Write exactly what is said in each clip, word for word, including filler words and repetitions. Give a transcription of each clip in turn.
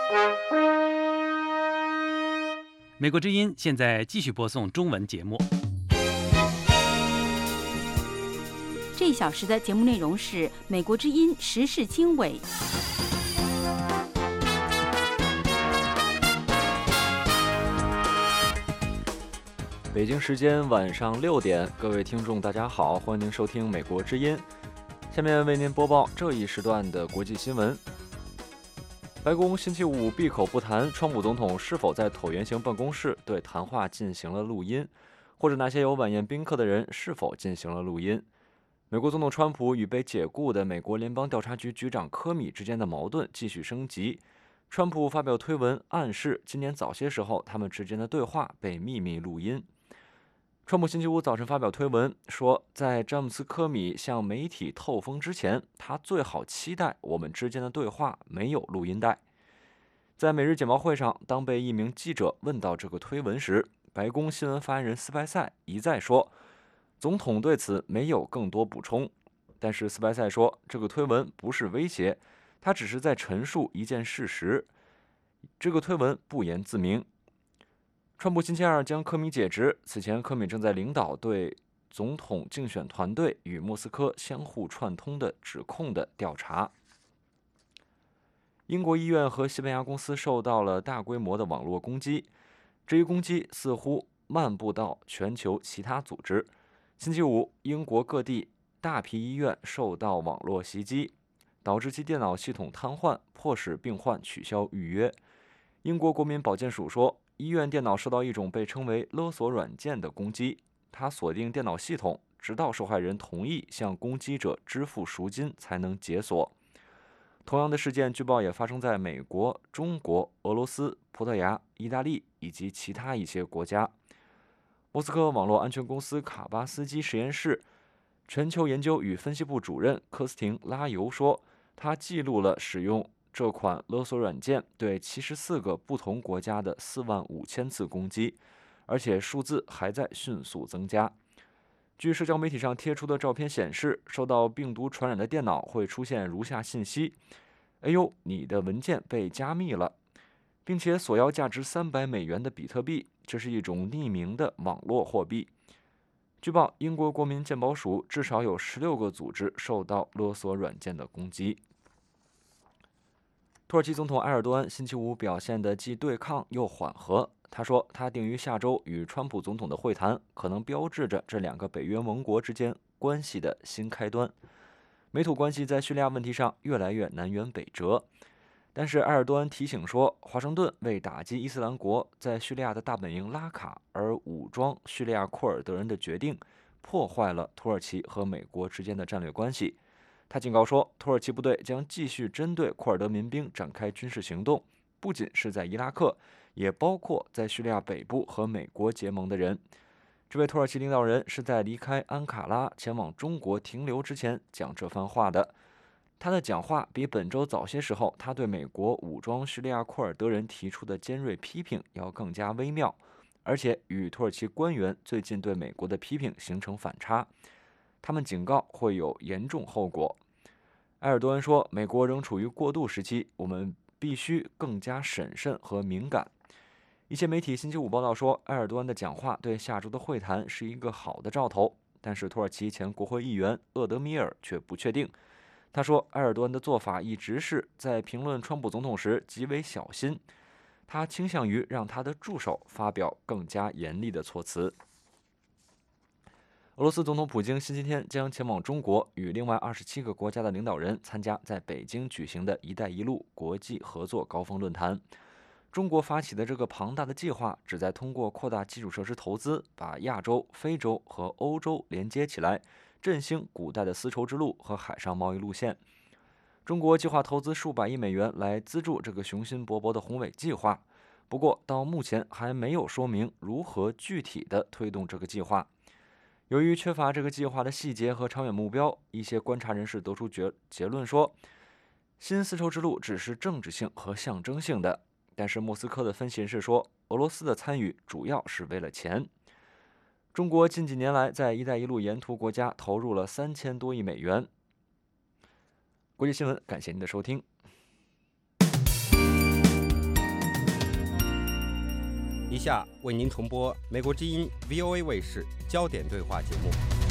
美国之音现在继续播送中文节目。 这一小时的节目内容是美国之音时事经纬。 北京时间晚上六点，各位听众大家好，欢迎您收听美国之音。下面为您播报这一时段的国际新闻。白宫星期五闭口不谈川普总统是否在椭圆形办公室对谈话进行了录音，或者那些有晚宴宾客的人是否进行了录音。美国总统川普与被解雇的美国联邦调查局局长科米之间的矛盾继续升级。川普发表推文暗示，今年早些时候他们之间的对话被秘密录音。川普星期五早晨发表推文说，在詹姆斯·科米向媒体透风之前，他最好期待我们之间的对话没有录音带。在每日简报会上，当被一名记者问到这个推文时，白宫新闻发言人斯派塞一再说，总统对此没有更多补充。但是斯派塞说，这个推文不是威胁，他只是在陈述一件事实。这个推文不言自明。川普星期二将科米解职，此前科米正在领导对总统竞选团队与莫斯科相互串通的指控的调查。英国医院和西班牙公司受到了大规模的网络攻击，这一攻击似乎漫步到全球其他组织。星期五，英国各地大批医院受到网络袭击，导致其电脑系统瘫痪，迫使病患取消预约。英国国民保健署说，医院电脑受到一种被称为勒索软件的攻击，它锁定电脑系统，直到受害人同意向攻击者支付赎金才能解锁。同样的事件据报也发生在美国、中国、俄罗斯、葡萄牙、意大利以及其他一些国家。莫斯科网络安全公司卡巴斯基实验室全球研究与分析部主任科斯廷拉尤说，他记录了使用这款勒索软件对七十四个不同国家的四万五千次攻击，而且数字还在迅速增加。据社交媒体上贴出的照片显示，受到病毒传染的电脑会出现如下信息：哎呦，你的文件被加密了，并且索要价值三百美元的比特币，这是一种匿名的网络货币。据报，英国国民健保署至少有十六个组织受到勒索软件的攻击。土耳其总统埃尔多安星期五表现的既对抗又缓和。他说，他定于下周与川普总统的会谈，可能标志着这两个北约盟国之间关系的新开端。美土关系在叙利亚问题上越来越南辕北辙，但是埃尔多安提醒说，华盛顿为打击伊斯兰国在叙利亚的大本营拉卡而武装叙利亚库尔德人的决定，破坏了土耳其和美国之间的战略关系。他警告说，土耳其部队将继续针对库尔德民兵展开军事行动，不仅是在伊拉克，也包括在叙利亚北部和美国结盟的人。这位土耳其领导人是在离开安卡拉前往中国停留之前讲这番话的。他的讲话比本周早些时候他对美国武装叙利亚库尔德人提出的尖锐批评要更加微妙，而且与土耳其官员最近对美国的批评形成反差。他们警告会有严重后果。埃尔多安说，美国仍处于过渡时期，我们必须更加审慎和敏感。一些媒体星期五报道说，埃尔多安的讲话对下周的会谈是一个好的兆头，但是土耳其前国会议员厄德米尔却不确定。他说，埃尔多安的做法一直是在评论川普总统时极为小心，他倾向于让他的助手发表更加严厉的措辞。俄罗斯总统普京星期天将前往中国，与另外二十七个国家的领导人参加在北京举行的一带一路国际合作高峰论坛。中国发起的这个庞大的计划旨在通过扩大基础设施投资，把亚洲、非洲和欧洲连接起来，振兴古代的丝绸之路和海上贸易路线。中国计划投资数百亿美元来资助这个雄心勃勃的宏伟计划，不过到目前还没有说明如何具体的推动这个计划。由于缺乏这个计划的细节和长远目标，一些观察人士得出结结论说，新丝绸之路只是政治性和象征性的。但是莫斯科的分析人士说，俄罗斯的参与主要是为了钱。中国近几年来在“一带一路”沿途国家投入了三千多亿美元。国际新闻，感谢您的收听。 以下为您重播美国之音 V O A 卫视焦点对话节目。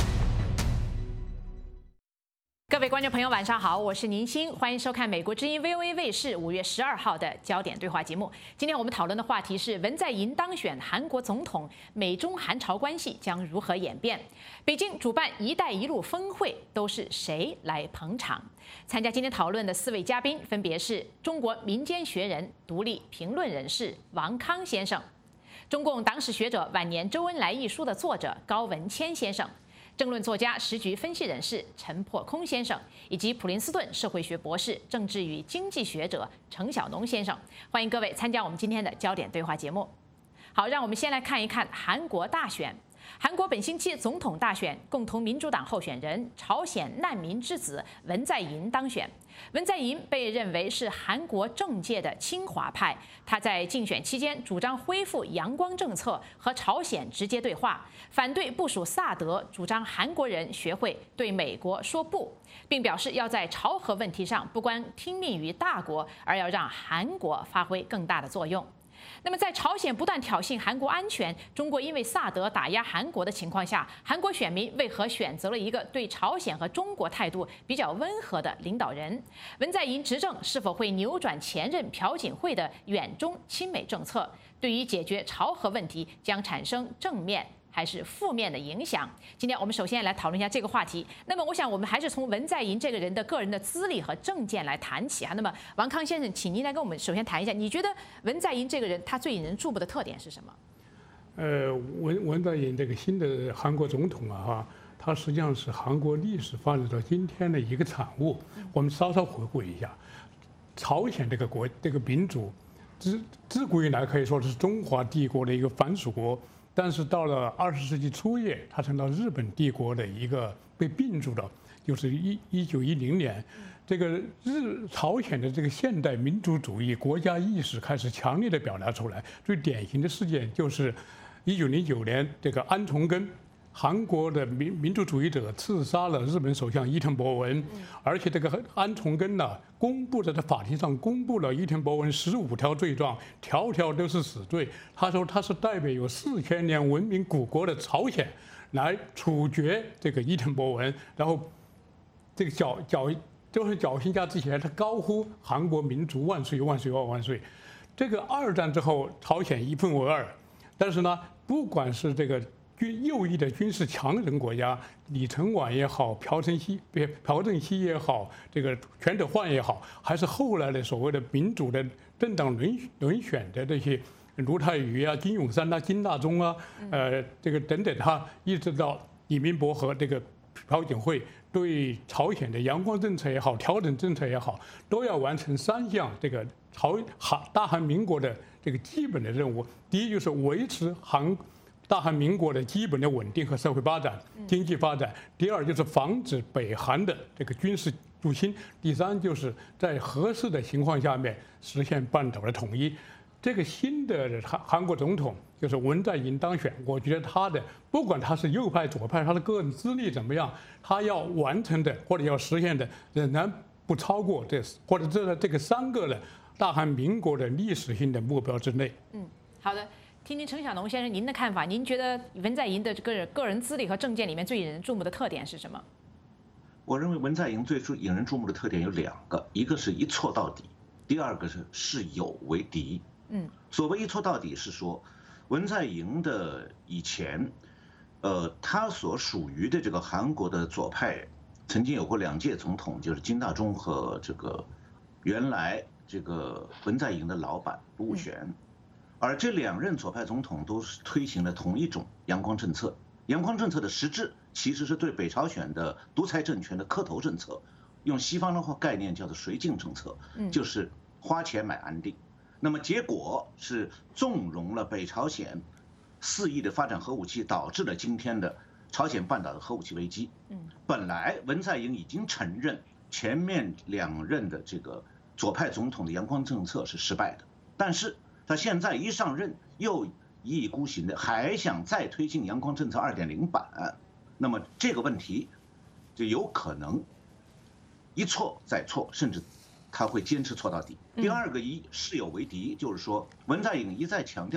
各位观众朋友，晚上好，我是宁欣，欢迎收看美国之音 V O A 卫视五月十二号的焦点对话节目。今天我们讨论的话题是文在寅当选韩国总统，美中韩朝关系将如何演变？北京主办“一带一路”峰会，都是谁来捧场？参加今天讨论的四位嘉宾分别是中国民间学人、独立评论人士王康先生，中共党史学者晚年周恩来一书的作者高文谦先生，政论作家、时局分析人士陈破空先生，以及普林斯顿社会学博士、政治与经济学者程晓农先生。欢迎各位参加我们今天的焦点对话节目。好，让我们先来看一看韩国大选。韩国本星期总统大选，共同民主党候选人朝鲜难民之子文在寅当选。文在寅被认为是韩国政界的亲华派，他在竞选期间主张恢复阳光政策和朝鲜直接对话，反对部署萨德，主张韩国人学会对美国说不，并表示要在朝核问题上不光听命于大国，而要让韩国发挥更大的作用。那么，在朝鲜不断挑衅韩国安全，中国因为萨德打压韩国的情况下，韩国选民为何选择了一个对朝鲜和中国态度比较温和的领导人？文在寅执政是否会扭转前任朴槿惠的远中亲美政策？对于解决朝核问题将产生正面还是负面的影响？今天我们首先来讨论一下这个话题。那么，我想我们还是从文在寅这个人的个人的资历和政见来谈起啊。那么，王康先生，请您来跟我们首先谈一下，你觉得文在寅这个人他最引人注目的特点是什么？ 呃，文文在寅这个新的韩国总统啊，哈，他实际上是韩国历史发展到今天的一个产物。我们稍稍回顾一下，朝鲜这个国这个民族，自自古以来可以说是中华帝国的一个藩属国。但是到了二十世纪初叶，它成了日本帝国的一个被并入的，就是一一九一零年，这个日朝鲜的这个现代民族主义国家意识开始强烈的表达出来。最典型的事件就是一九零九年，这个安重根，韩国的民民族主义者刺杀了日本首相伊藤博文，而且这个安重根呢，公布在法庭上公布了伊藤博文十五条罪状，条条都是死罪。他说他是代表有四千年文明古国的朝鲜来处决这个伊藤博文，然后这个侥侥就是侥幸下之前，他高呼韩国民族万岁万岁万万岁。这个二战之后，朝鲜一分为二，但是呢，不管是这个军右翼的军事强人国家，李承晚也好，朴正熙别朴正熙也好，这个全斗焕也好，还是后来的所谓的民主的政党轮轮选的这些卢泰愚啊、金泳三啊、金大中啊，呃，这个等等哈，一直到李明博和这个朴槿惠，对朝鲜的阳光政策也好，调整政策也好，都要完成三项这个朝韩大韩民国的这个基本的任务。第一就是维持韩大韩民国的基本的稳定和社会发展、经济发展。第二就是防止北韩的这个军事入侵。第三就是在合适的情况下面实现半岛的统一。这个新的韩韩国总统就是文在寅当选，我觉得他的不管他是右派左派，他的个人资历怎么样，他要完成的或者要实现的仍然不超过这或者这这个三个的大韩民国的历史性的目标之内。 嗯，好的。听听程晓农先生您的看法，您觉得文在寅的这个个人资历和政见里面最引人注目的特点是什么？ 我认为文在寅最初引人注目的特点有两个，一个是一错到底，第二个是视友为敌。 嗯， 所谓一错到底是说，文在寅的以前，呃，他所属于的这个韩国的左派，曾经有过两届总统，就是金大中和这个原来这个文在寅的老板卢武铉。嗯，而这两任左派总统都是推行了同一种阳光政策，阳光政策的实质其实是对北朝鲜的独裁政权的磕头政策，用西方的话概念叫做绥靖政策，就是花钱买安定。那么结果是纵容了北朝鲜肆意的发展核武器，导致了今天的朝鲜半岛的核武器危机。本来文在寅已经承认前面两任的这个左派总统的阳光政策是失败的，但是他现在一上任又一意孤行的还想再推进阳光政策 二点零 版，那么这个问题就有可能一错再错，甚至他会坚持错到底。第二个，以视友为敌，就是说文在寅一再强调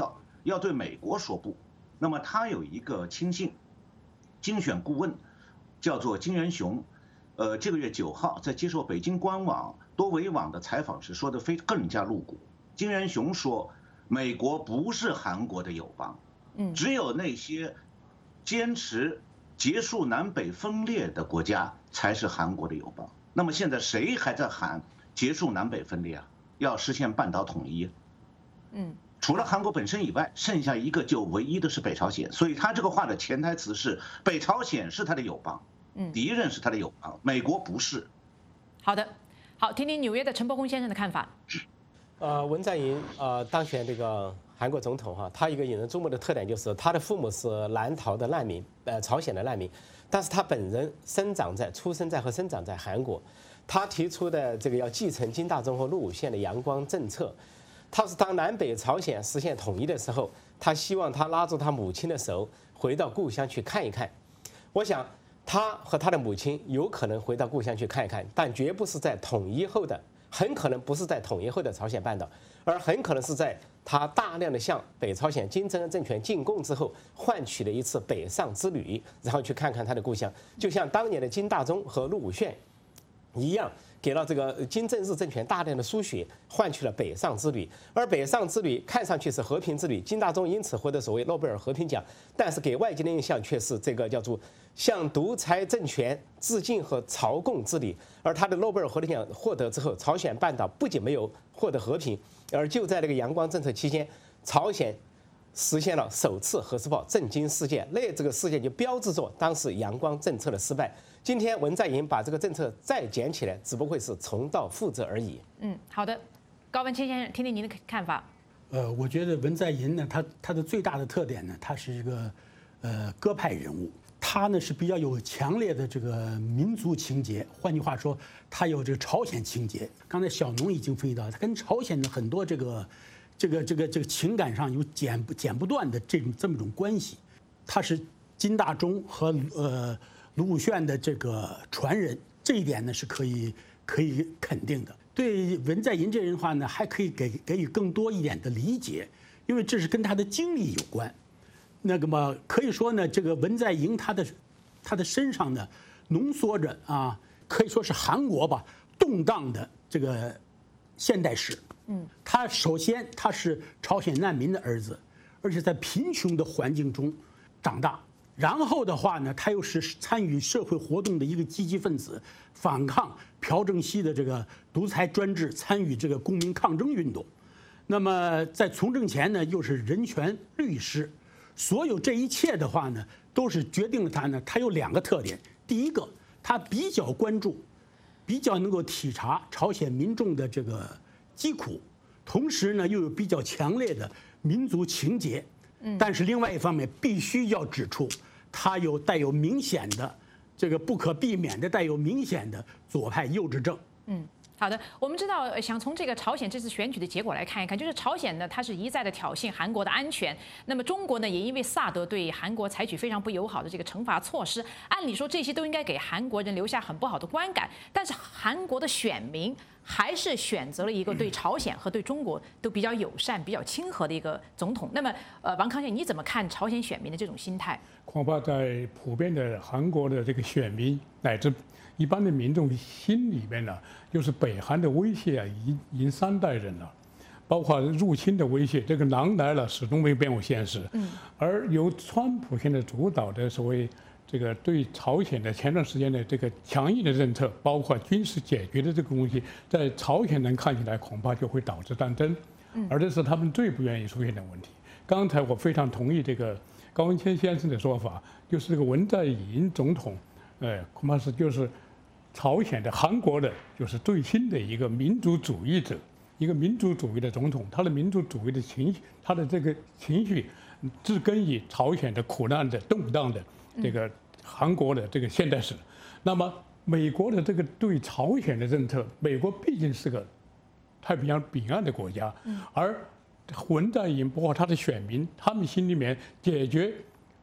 要对美国说不。那么他有一个亲信，竞选顾问，叫做金元雄，呃，这个月九号在接受北京官网多维网的采访时说的非更加露骨。金元雄说，美国不是韩国的友邦，嗯，只有那些坚持结束南北分裂的国家才是韩国的友邦。那么现在谁还在喊结束南北分裂啊？要实现半岛统一，嗯。除了韩国本身以外，剩下一个就唯一的是北朝鲜，所以他这个话的潜台词是北朝鲜是他的友邦，嗯，敌人是他的友邦，美国不是。 好的，好，听听纽约的陈伯公先生的看法。 呃，文在寅呃当选这个韩国总统哈，他一个引人注目的特点就是他的父母是南逃的难民，呃，朝鲜的难民，但是他本人生长在、出生在和生长在韩国，他提出的这个要继承金大中和陆武铉的阳光政策。他是当南北朝鲜实现统一的时候，他希望他拉住他母亲的手，回到故乡去看一看。我想，他和他的母亲有可能回到故乡去看一看，但绝不是在统一后的，很可能不是在统一后的朝鲜半岛，而很可能是在他大量的向北朝鲜金正恩政权进贡之后，换取了一次北上之旅，然后去看看他的故乡，就像当年的金大中和陆武铉一样。给了这个金正日政权大量的输血，换取了北上之旅。而北上之旅看上去是和平之旅，金大中因此获得所谓诺贝尔和平奖，但是给外界的印象却是这个叫做向独裁政权致敬和朝贡之旅。而他的诺贝尔和平奖获得之后，朝鲜半岛不仅没有获得和平，而就在那个阳光政策期间，朝鲜实现了首次核试爆，震惊世界。那这个事件就标志着当时阳光政策的失败。今天文在寅把这个政策再捡起来，只不过是重蹈覆辙而已。 嗯，好的，高文谦先生，听听您的看法。 呃，我觉得文在寅呢，他他的最大的特点呢，他是一个呃鸽派人物，他呢是比较有强烈的这个民族情节，换句话说，他有这个朝鲜情节。刚才小农已经分析到，他跟朝鲜的很多这个这个这个这个情感上有剪不剪不断的这种这么一种关系。他是金大中和呃。卢武铉的这个传人，这一点呢是可以可以肯定的。对文在寅这人的话呢，还可以给给予更多一点的理解，因为这是跟他的经历有关。那个嘛，可以说呢，这个文在寅他的他的身上呢，浓缩着啊，可以说是韩国吧动荡的这个现代史。嗯，他首先他是朝鲜难民的儿子，而且在贫穷的环境中长大。然后的话呢，他又是参与社会活动的一个积极分子，反抗朴正熙的这个独裁专制，参与这个公民抗争运动。那么在从政前呢，又是人权律师。所有这一切的话呢，都是决定了他呢，他有两个特点。第一个，他比较关注，比较能够体察朝鲜民众的这个疾苦，同时呢，又有比较强烈的民族情结。但是另外一方面，必须要指出，他有带有明显的这个不可避免的带有明显的左派幼稚症。 嗯。好的，我们知道，呃想从这个朝鲜这次选举的结果来看一看，就是朝鲜呢，它是一再的挑衅韩国的安全。那么中国呢，也因为萨德对韩国采取非常不友好的这个惩罚措施，按理说这些都应该给韩国人留下很不好的观感。但是韩国的选民还是选择了一个对朝鲜和对中国都比较友善、比较亲和的一个总统。那么，呃，王康健，你怎么看朝鲜选民的这种心态？ 恐怕在普遍的韩国的这个选民乃至一般的民众心里面呢，就是北韩的威胁啊，已已经三代人了，包括入侵的威胁，这个狼来了始终没变过现实。嗯，而由川普现在主导的所谓这个对朝鲜的前段时间的这个强硬的政策，包括军事解决的这个东西，在朝鲜人看起来恐怕就会导致战争，而这是他们最不愿意出现的问题。刚才我非常同意这个高文谦先生的说法，就是这个文在寅总统，呃，恐怕是就是朝鲜的、韩国的，就是最新的一个民族主义者，一个民族主义的总统。他的民族主义的情绪，他的这个情绪，植根于朝鲜的苦难的、动荡的这个韩国的这个现代史。那么，美国的这个对朝鲜的政策，美国毕竟是个太平洋彼岸的国家，而文在寅包括他的选民，他们心里面解决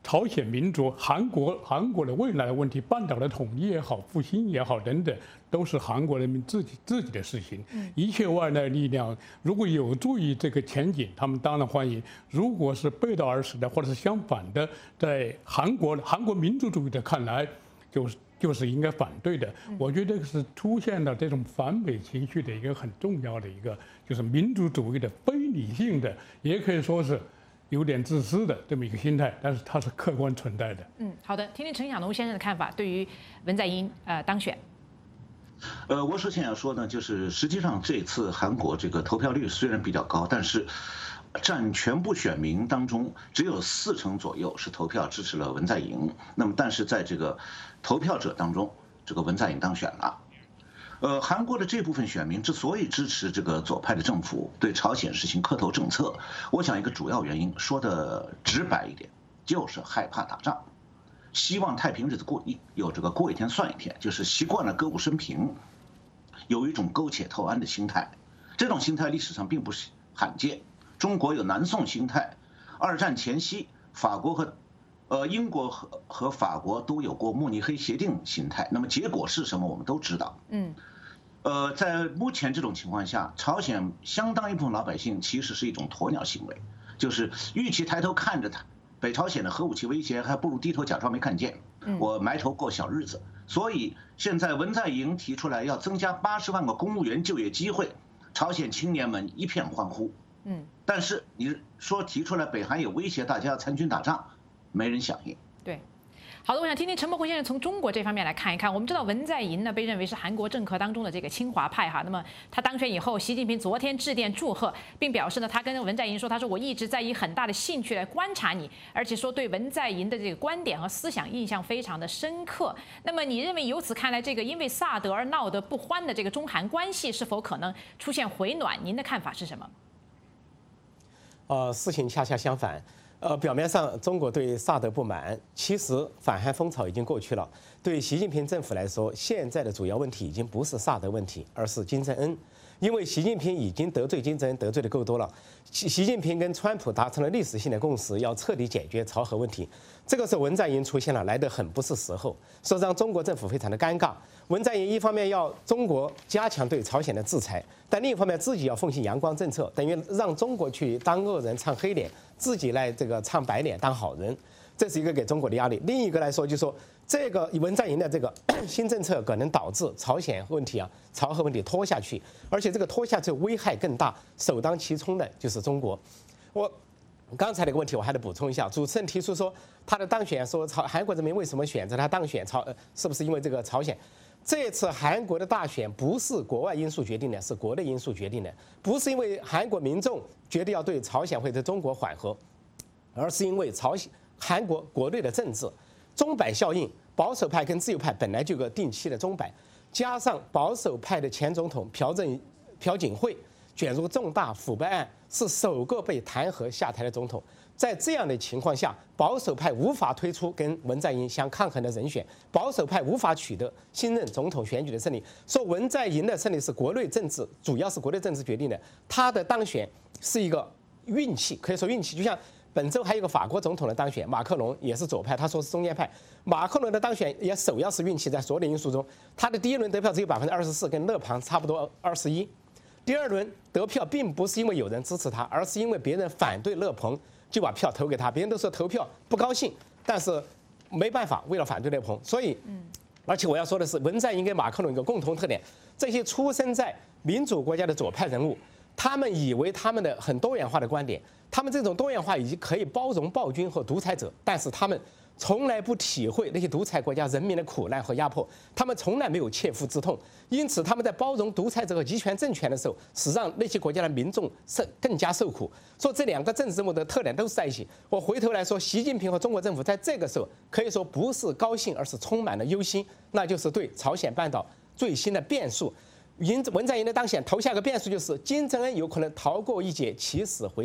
朝鲜民族、韩国韩国的未来的问题，半岛的统一也好、复兴也好等等，都是韩国人民自己自己的事情。一切外来力量如果有助于这个前景，他们当然欢迎；如果是背道而驰的，或者是相反的，在韩国韩国民族主义的看来，就是就是应该反对的。我觉得这个是出现了这种反美情绪的一个很重要的一个，就是民族主义的非理性的，也可以说是有点自私的这么一个心态，但是它是客观存在的。 嗯，好的，听听陈小农先生的看法，对于文在寅呃当选。 呃，我首先要说呢，就是实际上这次韩国这个投票率虽然比较高，但是占全部选民当中只有四成左右是投票支持了文在寅。那么，但是在这个投票者当中，这个文在寅当选了。呃，韩国的这部分选民之所以支持这个左派的政府对朝鲜实行磕头政策，我想一个主要原因说的直白一点，就是害怕打仗。希望太平日子过一有这个过一天算一天，就是习惯了歌舞升平，有一种苟且偷安的心态。这种心态历史上并不是罕见，中国有南宋心态，二战前夕法国和呃英国和和法国都有过慕尼黑协定心态。那么结果是什么，我们都知道。嗯，呃，在目前这种情况下，朝鲜相当一部分老百姓其实是一种鸵鸟行为，就是与其抬头看着他。北朝鲜的核武器威胁，还不如低头假装没看见。我埋头过小日子。所以现在文在寅提出来要增加八十万个公务员就业机会，朝鲜青年们一片欢呼。嗯，但是你说提出来北韩有威胁，大家要参军打仗，没人响应。 对。好的，我想听听陈伯宏先生从中国这方面来看一看。我们知道文在寅呢被认为是韩国政客当中的这个亲华派哈。那么他当选以后，习近平昨天致电祝贺，并表示呢，他跟文在寅说，他说我一直在以很大的兴趣来观察你，而且说对文在寅的这个观点和思想印象非常的深刻。那么你认为由此看来，这个因为萨德而闹得不欢的这个中韩关系是否可能出现回暖？您的看法是什么？ 呃，事情恰恰相反。呃，表面上中国对萨德不满，其实反韩风潮已经过去了。对习近平政府来说，现在的主要问题已经不是萨德问题，而是金正恩。因为习近平已经得罪金正恩得罪的够多了，习习近平跟川普达成了历史性的共识，要彻底解决朝核问题。这个时候文在寅出现了，来得很不是时候，所以让中国政府非常的尴尬。文在寅一方面要中国加强对朝鲜的制裁，但另一方面自己要奉行阳光政策，等于让中国去当恶人唱黑脸，自己来这个唱白脸当好人，这是一个给中国的压力。另一个来说，就是说这个文在寅的这个新政策可能导致朝鲜问题啊、朝核问题拖下去，而且这个拖下去危害更大，首当其冲的就是中国。我刚才那个问题我还得补充一下，主持人提出说他的当选，说朝韩国人民为什么选择他当选，朝、呃、是不是因为这个朝鲜？这次韩国的大选不是国外因素决定的，是国内因素决定的，不是因为韩国民众决定要对朝鲜或者中国缓和，而是因为朝鲜韩国国内的政治钟摆效应，保守派跟自由派本来就有个定期的钟摆，加上保守派的前总统朴正朴槿惠卷入重大腐败案，是首个被弹劾下台的总统。在这样的情况下，保守派无法推出跟文在寅相抗衡的人选，保守派无法取得新任总统选举的胜利。说文在寅的胜利是国内政治，主要是国内政治决定的，他的当选是一个运气，可以说运气。就像本周还有个法国总统的当选，马克龙也是左派，他说是中间派。马克龙的当选也首要是运气，在所有的因素中，他的第一轮得票只有百分之二十四，跟勒庞差不多二十一。第二轮得票并不是因为有人支持他，而是因为别人反对勒庞，就把票投给他。别人都说投票不高兴，但是没办法，为了反对勒庞，所以，而且我要说的是，文在寅跟马克龙有个共同特点，这些出生在民主国家的左派人物，他们以为他们的很多元化的观点，他们这种多元化已经可以包容暴君和独裁者，但是他们从来不体会那些独裁国家人民的苦难和压迫，他们从来没有切肤之痛，因此他们在包容独裁者和集权政权的时候，是让那些国家的民众受更加受苦。说这两个政治人物的特点都是在一起。我回头来说，习近平和中国政府在这个时候可以说不是高兴，而是充满了忧心，那就是对朝鲜半岛最新的变数。文在寅的当选投下个变数，就是金正恩有可能逃过一劫，起死回生。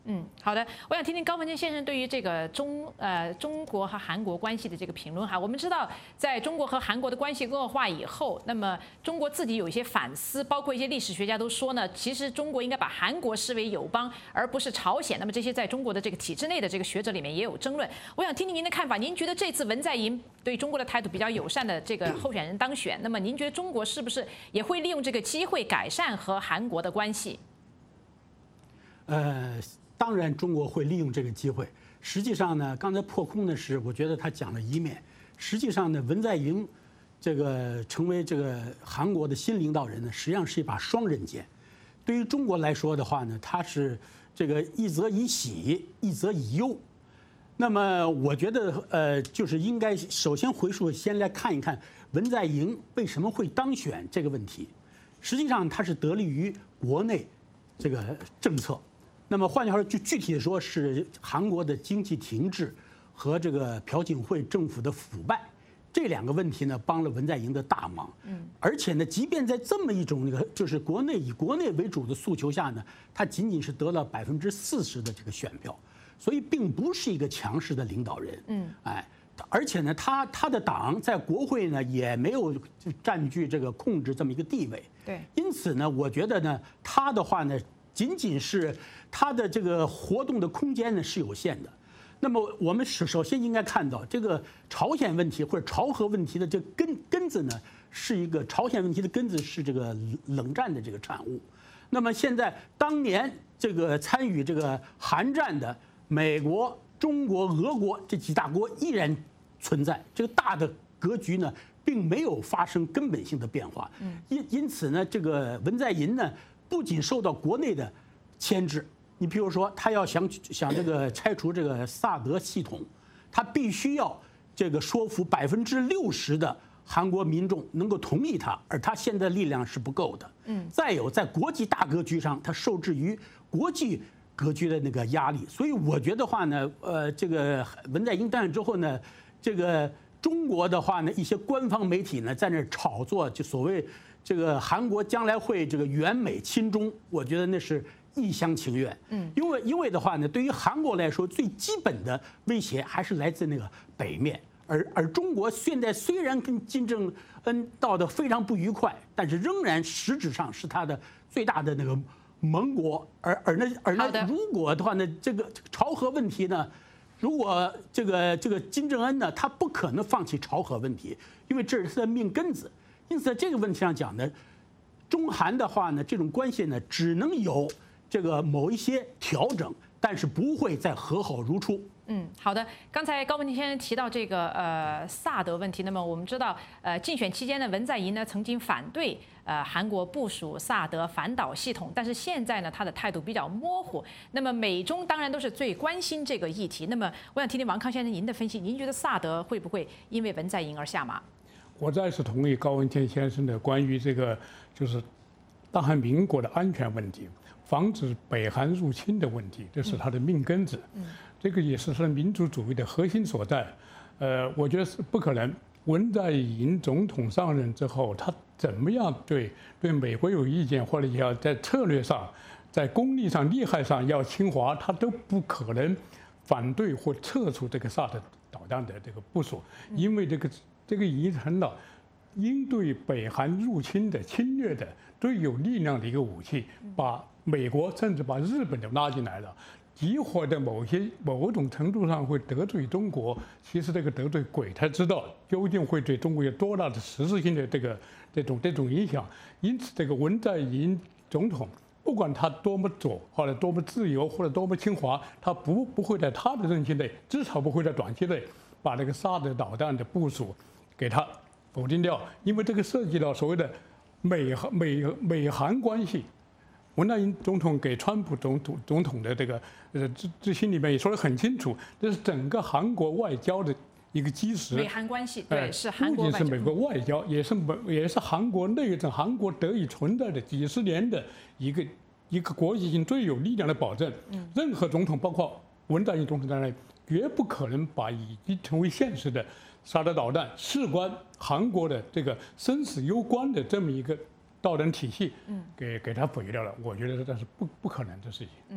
嗯，好的，我想听听高文健先生对于这个中呃中国和韩国关系的这个评论哈。我们知道，在中国和韩国的关系恶化以后，那么中国自己有一些反思，包括一些历史学家都说呢，其实中国应该把韩国视为友邦，而不是朝鲜。那么这些在中国的这个体制内的这个学者里面也有争论。我想听听您的看法，您觉得这次文在寅对中国的态度比较友善的这个候选人当选，那么您觉得中国是不是也会利用这个机会改善和韩国的关系？ 呃。当然，中国会利用这个机会。实际上呢，刚才破空的是，我觉得他讲了一面。实际上呢，文在寅这个成为这个韩国的新领导人呢，实际上是一把双刃剑。对于中国来说的话呢，他是这个一则以喜，一则以忧。那么，我觉得呃，就是应该首先回溯，先来看一看文在寅为什么会当选这个问题。实际上，他是得力于国内这个政策。那么换句话说，就具体的说，是韩国的经济停滞和这个朴槿惠政府的腐败这两个问题呢，帮了文在寅的大忙。嗯，而且呢，即便在这么一种那个就是国内以国内为主的诉求下呢，他仅仅是得了百分之四十的这个选票，所以并不是一个强势的领导人。嗯，哎，而且呢，他他的党在国会呢也没有占据这个控制这么一个地位。 对， 因此呢，我觉得呢，他的话呢。仅仅是它的这个活动的空间呢是有限的，那么我们首首先应该看到这个朝鲜问题或者朝核问题的这根根子呢，是一个朝鲜问题的根子是这个冷战的这个产物。那么现在当年这个参与这个韩战的美国、中国、俄国这几大国依然存在，这个大的格局呢并没有发生根本性的变化。因因此呢，这个文在寅呢。不仅受到国内的牵制，你比如说，他要想想这个拆除这个萨德系统，他必须要这个说服百分之六十的韩国民众能够同意他，而他现在力量是不够的。嗯，再有在国际大格局上，他受制于国际格局的那个压力，所以我觉得话呢，呃，这个文在寅当选之后呢，这个中国的话呢，一些官方媒体呢在那炒作，就所谓。这个韩国将来会这个援美亲中，我觉得那是一厢情愿。嗯，因为因为的话呢，对于韩国来说，最基本的威胁还是来自那个北面，而而中国现在虽然跟金正恩闹得非常不愉快，但是仍然实质上是他的最大的那个盟国。而而那而那如果的话呢，这个朝核问题呢，如果这个这个金正恩呢，他不可能放弃朝核问题，因为这是他的命根子。因此，在这个问题上讲呢，中韩的话呢，这种关系呢，只能有这个某一些调整，但是不会再和好如初。 嗯，好的。刚才高文健先生提到这个呃萨德问题，那么我们知道，呃竞选期间呢，文在寅呢曾经反对呃韩国部署萨德反导系统，但是现在呢他的态度比较模糊。那么美中当然都是最关心这个议题。那么我想听听王康先生您的分析，您觉得萨德会不会因为文在寅而下马？ 我再次同意高文健先生的关于这个就是大韩民国的安全问题，防止北韩入侵的问题，这是他的命根子。嗯，这个也是他的民族主义的核心所在。呃，我觉得是不可能。文在寅总统上任之后，他怎么样对对美国有意见，或者要在策略上、在功利上、利害上要侵华，他都不可能反对或撤出这个萨德导弹的这个部署，因为这个。这个已经成了应对北韩入侵的侵略的最有力量的一个武器，把美国甚至把日本都拉进来了。集合的某些某种程度上会得罪中国，其实这个得罪鬼才知道究竟会对中国有多大的实质性的这个这种这种影响。因此，这个文在寅总统不管他多么左，或者多么自由，或者多么侵华，他不不会在他的任期内，至少不会在短期内把这个萨德导弹的部署给他否定掉，因为这个涉及到所谓的美美美韩关系。文在寅总统给川普总统总统的这个呃致致信里面也说得很清楚，这是整个韩国外交的一个基石。 美韩关系，对，是韩国外交。 不仅是美国外交，也是美也是韩国内政，韩国得以存在的几十年的一个一个国际性最有力量的保证。嗯，任何总统，包括文在寅总统在内，绝不可能把已经成为现实的萨德导弹事关韩国的这个生死攸关的这么一个道德体系，嗯，给给它毁掉了。我觉得这是不不可能的事情。 嗯。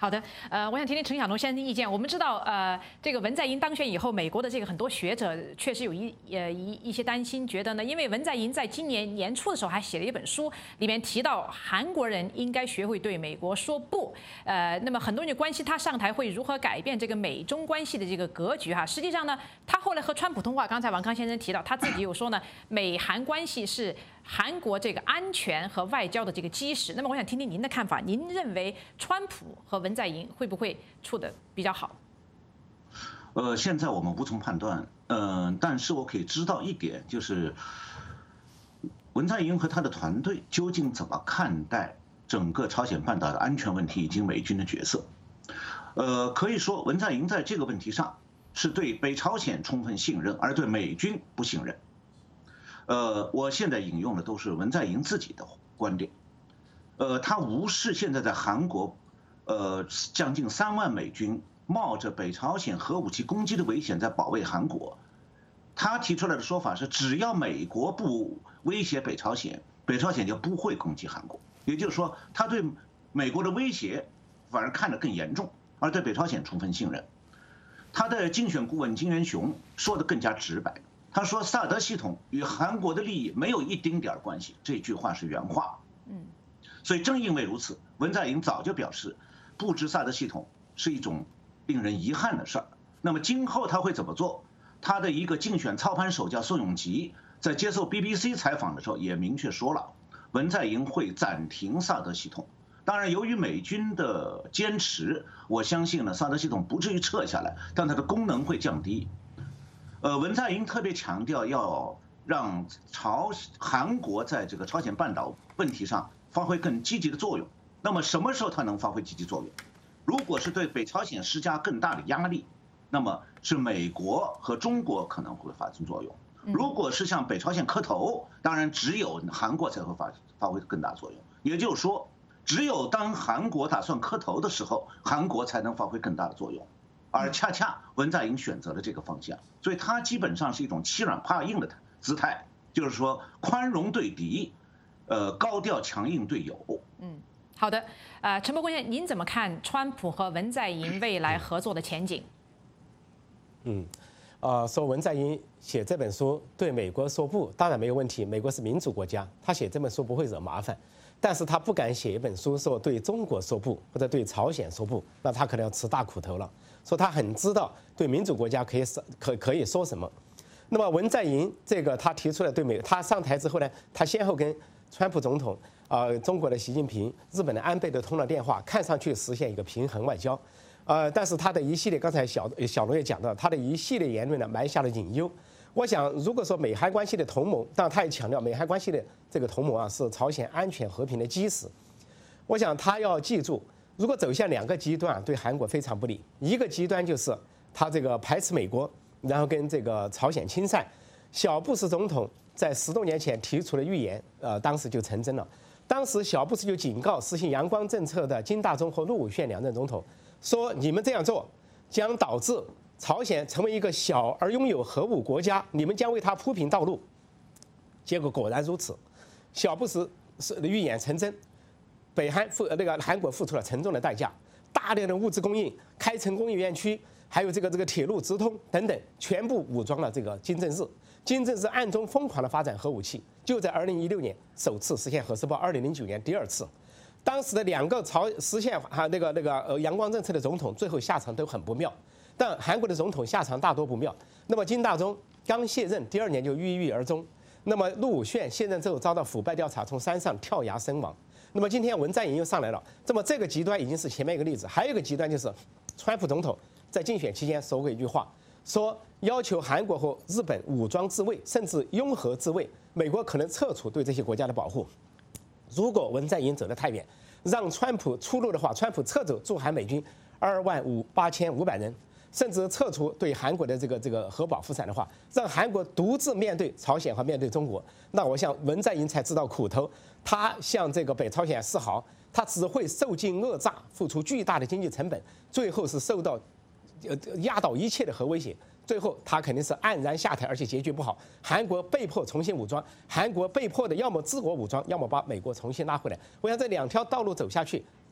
好的，呃，我想听听陈晓农先生的意见。我们知道，呃，这个文在寅当选以后，美国的这个很多学者确实有一呃一一些担心，觉得呢，因为文在寅在今年年初的时候还写了一本书，里面提到韩国人应该学会对美国说不。呃，那么很多人就关心他上台会如何改变这个美中关系的这个格局哈。实际上呢，他后来和川普通话，刚才王康先生提到，他自己有说呢，美韩关系是韩国这个安全和外交的这个基石。那么我想听听您的看法，您认为川普和文在寅会不会处得比较好？ 呃，现在我们无从判断，嗯、呃，但是我可以知道一点，就是文在寅和他的团队究竟怎么看待整个朝鲜半岛的安全问题以及美军的角色。呃，可以说文在寅在这个问题上是对北朝鲜充分信任，而对美军不信任。呃，我现在引用的都是文在寅自己的观点。呃，他无视现在在韩国。呃，将近三万美军冒着北朝鲜核武器攻击的危险在保卫韩国。他提出来的说法是，只要美国不威胁北朝鲜，北朝鲜就不会攻击韩国。也就是说，他对美国的威胁反而看得更严重，而对北朝鲜充分信任。他的竞选顾问金元雄说得更加直白，他说萨德系统与韩国的利益没有一丁点关系，这句话是原话。嗯，所以正因为如此，文在寅早就表示，布置萨德系统是一种令人遗憾的事儿。那么今后他会怎么做？他的一个竞选操盘手叫宋永吉，在接受 B B C 采访的时候也明确说了，文在寅会暂停萨德系统。当然，由于美军的坚持，我相信呢，萨德系统不至于撤下来，但它的功能会降低。呃，文在寅特别强调要让朝韩国在这个朝鲜半岛问题上发挥更积极的作用。那么什么时候它能发挥积极作用？如果是对北朝鲜施加更大的压力，那么是美国和中国可能会发生作用。如果是向北朝鲜磕头，当然只有韩国才会发发挥更大作用。也就是说，只有当韩国打算磕头的时候，韩国才能发挥更大的作用。而恰恰文在寅选择了这个方向，所以他基本上是一种欺软怕硬的姿态，就是说宽容对敌，呃，高调强硬对友。 嗯。好的，呃，陈伯坤先生，您怎么看川普和文在寅未来合作的前景？ 嗯，呃，说文在寅写这本书对美国说不，当然没有问题。美国是民主国家，他写这本书不会惹麻烦。但是他不敢写一本书说对中国说不，或者对朝鲜说不，那他可能要吃大苦头了。说他很知道对民主国家可以可可以说什么。那么文在寅这个他提出来对美，他上台之后呢，他先后跟川普总统。呃，中国的习近平、日本的安倍都通了电话，看上去实现一个平衡外交，呃，但是他的一系列，刚才小小龙也讲到，他的一系列言论呢，埋下了隐忧。我想，如果说美韩关系的同盟，当然他也强调美韩关系的这个同盟啊，是朝鲜安全和平的基石。我想他要记住，如果走向两个极端，对韩国非常不利。一个极端就是他这个排斥美国，然后跟这个朝鲜亲善。小布什总统在十多年前提出了预言，呃，当时就成真了。当时小布什就警告实行阳光政策的金大中和陆武铉两任总统，说你们这样做将导致朝鲜成为一个小而拥有核武国家，你们将为它铺平道路。结果果然如此，小布什是预言成真，北韩付那个韩国付出了沉重的代价，大量的物资供应、开城工业园区，还有这个这个铁路直通等等，全部武装了这个金正日。金正日暗中疯狂地发展核武器，就在二零一六年首次实现核试爆，二零零九年第二次。当时的两个朝实现哈那个那个呃阳光政策的总统，最后下场都很不妙。但韩国的总统下场大多不妙。那么金大中刚卸任，第二年就郁郁而终。那么陆武铉卸任之后遭到腐败调查，从山上跳崖身亡。那么今天文在寅又上来了。那么这个极端已经是前面一个例子，还有一个极端就是川普总统在竞选期间说过一句话。说要求韩国和日本武装自卫，甚至拥核自卫，美国可能撤除对这些国家的保护。如果文在寅走得太远，让川普出路的话，川普撤走驻韩美军二万五八千五百人，甚至撤除对韩国的这个这个核保护伞的话，让韩国独自面对朝鲜和面对中国，那我想文在寅才知道苦头。他向这个北朝鲜示好，他只会受尽讹诈，付出巨大的经济成本，最后是受到。呃，压倒一切的核威胁，最后他肯定是黯然下台，而且结局不好。韩国被迫重新武装，韩国被迫的要么自我武装，要么把美国重新拉回来。我想这两条道路走下去，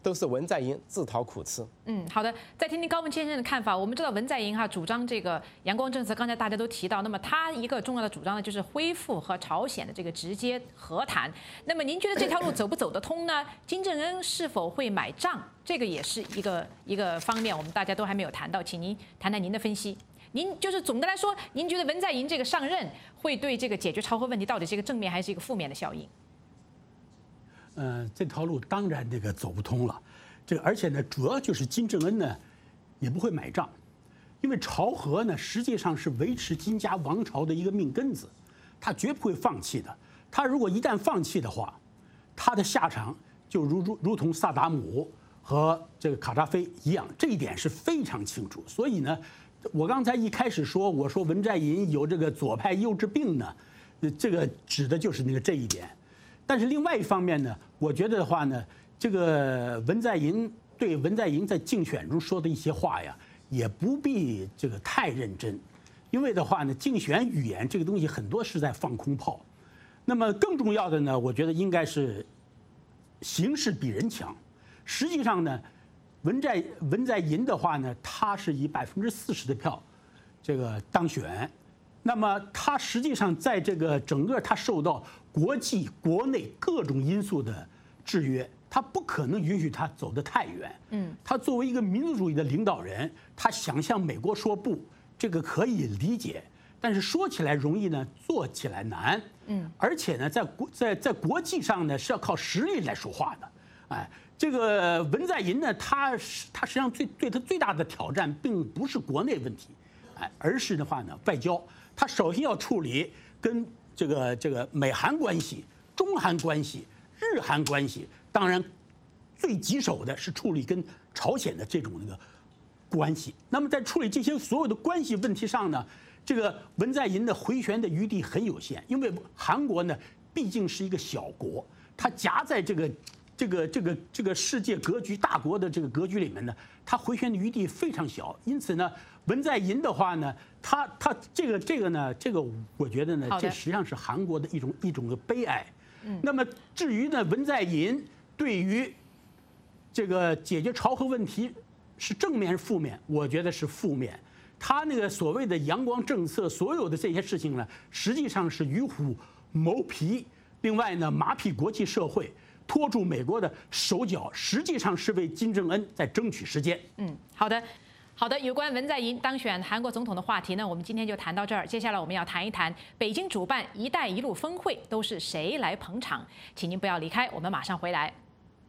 都是文在寅自讨苦吃。 嗯，好的，再听听高文先生的看法。我们知道文在寅哈主张这个阳光政策，刚才大家都提到，那么他一个重要的主张呢，就是恢复和朝鲜的这个直接和谈。那么您觉得这条路走不走得通呢？金正恩是否会买账？这个也是一个一个方面，我们大家都还没有谈到，请您谈谈您的分析。您就是总的来说，您觉得文在寅这个上任会对这个解决朝核问题到底是一个正面还是一个负面的效应？ 呃，这条路当然这个走不通了，这个而且呢，主要就是金正恩呢也不会买账，因为朝核呢实际上是维持金家王朝的一个命根子，他绝不会放弃的。他如果一旦放弃的话，他的下场就如如如同萨达姆和这个卡扎菲一样，这一点是非常清楚。所以呢，我刚才一开始说，我说文在寅有这个左派幼稚病呢，这个指的就是那个这一点。但是另外一方面呢，我觉得的话呢，这个文在寅对文在寅在竞选中说的一些话呀，也不必这个太认真，因为的话呢，竞选语言这个东西很多是在放空炮。那么更重要的呢，我觉得应该是形势比人强。实际上呢，文在文在寅的话呢，他是以百分之四十的票这个当选。那么他实际上在这个整个他受到国际国内各种因素的制约，他不可能允许他走得太远。嗯，他作为一个民族主义的领导人，他想向美国说不，这个可以理解，但是说起来容易呢，做起来难。嗯，而且呢，在国在在国际上呢是要靠实力来说话的。哎，这个文在寅呢，他他实际上最对他最大的挑战，并不是国内问题，哎，而是的话呢，外交。他首先要处理跟这个这个美韩关系、中韩关系、日韩关系，当然最棘手的是处理跟朝鲜的这种那个关系。那么在处理这些所有的关系问题上呢，这个文在寅的回旋的余地很有限，因为韩国呢毕竟是一个小国，它夹在这个这个这个这个世界格局大国的这个格局里面呢，它回旋的余地非常小，因此呢。文在寅的话呢，他他这个这个呢，这个我觉得呢，这实际上是韩国的一种一种的悲哀。嗯，那么至于呢，文在寅对于这个解决朝核问题是正面是负面，我觉得是负面。他那个所谓的阳光政策，所有的这些事情呢，实际上是与虎谋皮。另外呢，麻痹国际社会，拖住美国的手脚，实际上是为金正恩在争取时间。 嗯，好的。好的，有关文在寅当选韩国总统的话题呢，我们今天就谈到这儿。接下来我们要谈一谈北京主办“一带一路”峰会都是谁来捧场？请您不要离开，我们马上回来。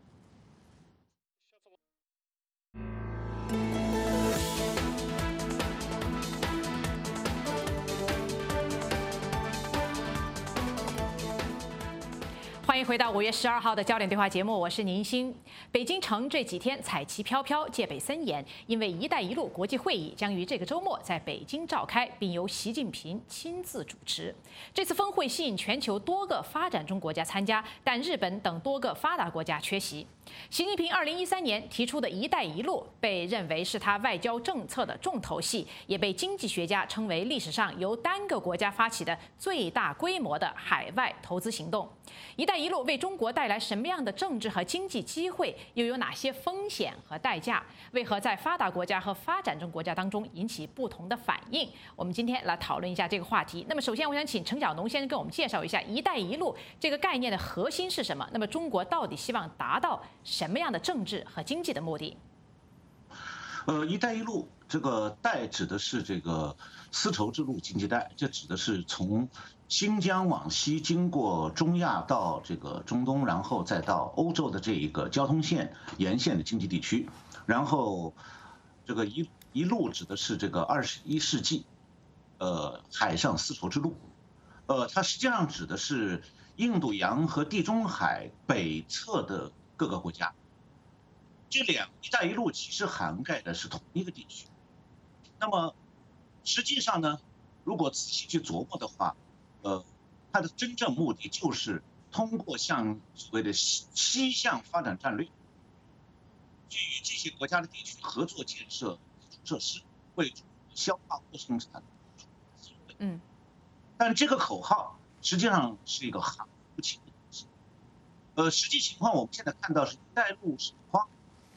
欢迎回到五月十二号的焦点对话节目，我是宁鑫。北京城这几天彩旗飘飘，戒备森严，因为“一带一路”国际会议将于这个周末在北京召开，并由习近平亲自主持。这次峰会吸引全球多个发展中国家参加，但日本等多个发达国家缺席。习近平二零一三年提出的一带一路被认为是他外交政策的重头戏，也被经济学家称为历史上由单个国家发起的最大规模的海外投资行动。一带一路为中国带来什么样的政治和经济机会，又有哪些风险和代价？为何在发达国家和发展中国家当中引起不同的反应？我们今天来讨论一下这个话题。那么首先我想请程晓农先生跟我们介绍一下一带一路这个概念的核心是什么，那么中国到底希望达到什么样的政治和经济的目的？ 呃，一带一路这个带指的是这个丝绸之路经济带，这指的是从新疆往西经过中亚到这个中东，然后再到欧洲的这一个交通线沿线的经济地区。然后这个一一路指的是这个二十一世纪，呃，海上丝绸之路，呃，它实际上指的是印度洋和地中海北侧的各个国家。这两“一带一路”其实涵盖的是同一个地区。那么实际上呢，如果仔细去琢磨的话，呃，它的真正目的就是通过像所谓的西西向发展战略，去与这些国家的地区合作建设基础设施，为消化或生产机会。嗯，但这个口号实际上是一个含糊不清的东西。呃，实际情况我们现在看到是“一带一路”是框，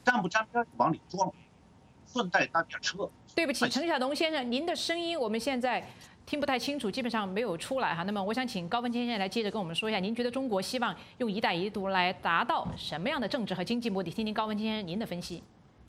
干部沾边往里装，顺带搭点车。 对不起，陈晓东先生，您的声音我们现在听不太清楚，基本上没有出来哈。那么我想请高文谦先生来接着跟我们说一下，您觉得中国希望用“一带一路”来达到什么样的政治和经济目的？听听高文谦先生您的分析。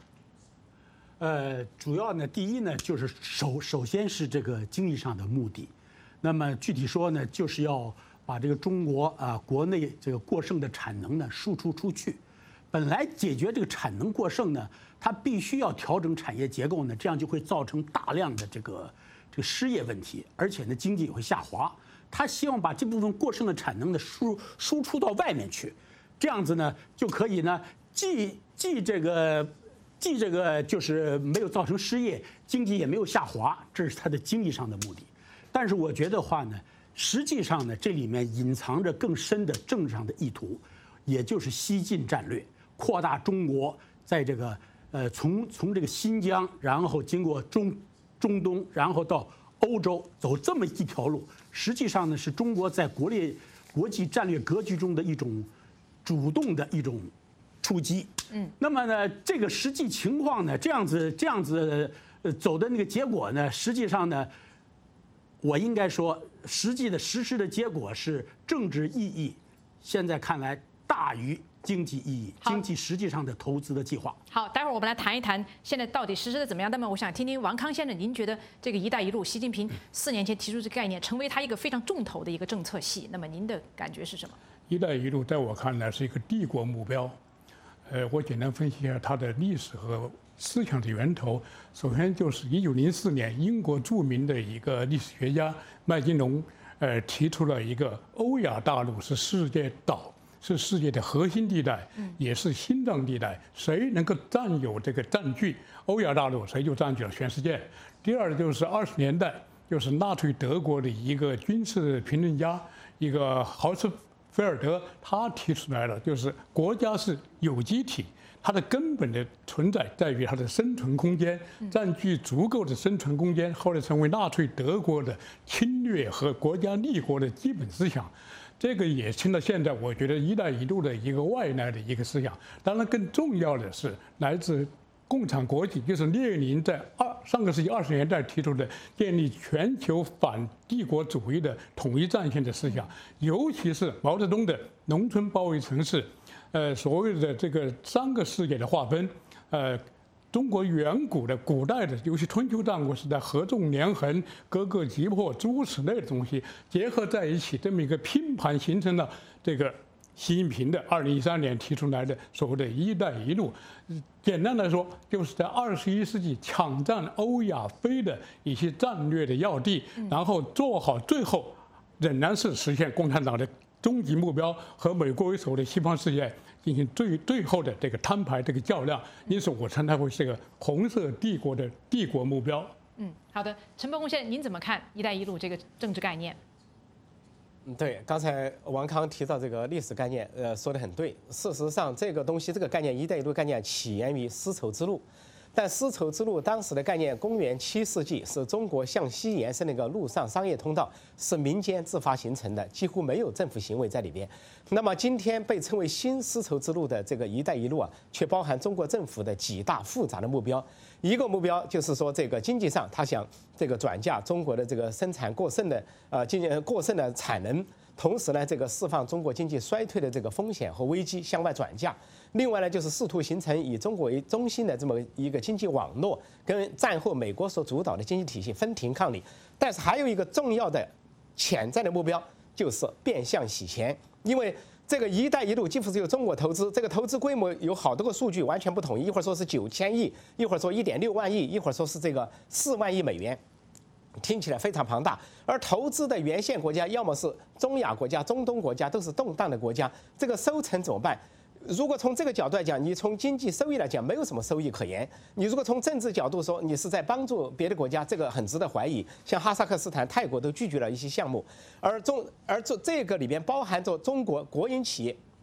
呃，主要呢，第一呢，就是首首先是这个经济上的目的，那么具体说呢，就是要把这个中国啊国内这个过剩的产能呢输出出去。本来解决这个产能过剩呢，它必须要调整产业结构呢，这样就会造成大量的这个这个失业问题，而且呢经济也会下滑。他希望把这部分过剩的产能呢输输出到外面去，这样子呢就可以呢既既这个。既这个就是没有造成失业，经济也没有下滑，这是它的经济上的目的。但是我觉得话呢，实际上呢，这里面隐藏着更深的政治上的意图，也就是西进战略，扩大中国在这个呃从从这个新疆，然后经过中中东，然后到欧洲走这么一条路。实际上呢，是中国在国内国际战略格局中的一种主动的一种出击。嗯，那么呢，这个实际情况呢，这样子这样子呃走的那个结果呢，实际上呢，我应该说，实际的实施的结果是政治意义，现在看来大于经济意义，经济实际上的投资的计划。 好，待会儿我们来谈一谈现在到底实施的怎么样。那么我想听听王康先生，您觉得这个“一带一路”，习近平四年前提出这个概念，成为他一个非常重头的一个政策系，那么您的感觉是什么？“ 一带一路”在我看来是一个帝国目标。呃，我简单分析一下它的历史和思想的源头。首先就是一九零四年，英国著名的一个历史学家麦金龙，呃，提出了一个欧亚大陆是世界岛，是世界的核心地带，也是心脏地带。谁能够占有这个占据欧亚大陆，谁就占据了全世界。第二就是二十年代，就是纳粹德国的一个军事评论家，一个豪斯菲尔德，他提出来了，就是国家是有机体，它的根本的存在在于它的生存空间，占据足够的生存空间，后来成为纳粹德国的侵略和国家立国的基本思想。这个也成了现在我觉得“一带一路”的一个外来的一个思想。当然，更重要的是来自共产国际，就是列宁在二上个世纪二十年代提出的建立全球反帝国主义的统一战线的思想，尤其是毛泽东的农村包围城市，呃，所谓的这个三个世界的划分，呃，中国远古的古代的，尤其春秋战国时代合纵连横、各个击破诸如此类的东西结合在一起，这么一个拼盘，形成了这个习近平的二零一三年提出来的所谓的“一带一路”。简单来说，就是在二十一世纪抢占欧亚非的一些战略的要地，然后做好最后仍然是实现共产党的终极目标和美国为首的西方世界进行最最后的这个摊牌、这个较量。因此，我称它为这个红色帝国的帝国目标。 嗯，好的，陈伯公先生，您怎么看“一带一路”这个政治概念？ 嗯，对，刚才王康提到这个历史概念，呃，说得很对。事实上，这个东西，这个概念“一带一路”概念起源于丝绸之路，但丝绸之路当时的概念，公元七世纪是中国向西延伸的一个陆上商业通道，是民间自发形成的，几乎没有政府行为在里边。那么今天被称为新丝绸之路的这个“一带一路”啊，却包含中国政府的几大复杂的目标。一个目标就是说，这个经济上，他想这个转嫁中国的这个生产过剩的呃经济过剩的产能，同时呢，这个释放中国经济衰退的这个风险和危机向外转嫁。另外呢，就是试图形成以中国为中心的这么一个经济网络，跟战后美国所主导的经济体系分庭抗礼。但是还有一个重要的潜在的目标，就是变相洗钱，因为这个“一带一路”几乎是由中国投资，这个投资规模有好多个数据完全不统一，一会儿说是九千亿，一会儿说一点六万亿，一会儿说是这个四万亿美元，听起来非常庞大。而投资的原先国家要么是中亚国家、中东国家，都是动荡的国家，这个收成怎么办？如果从这个角度来讲，你从经济收益来讲，没有什么收益可言。你如果从政治角度说，你是在帮助别的国家，这个很值得怀疑。像哈萨克斯坦、泰国都拒绝了一些项目，而中而这这个里边包含着中国国营企业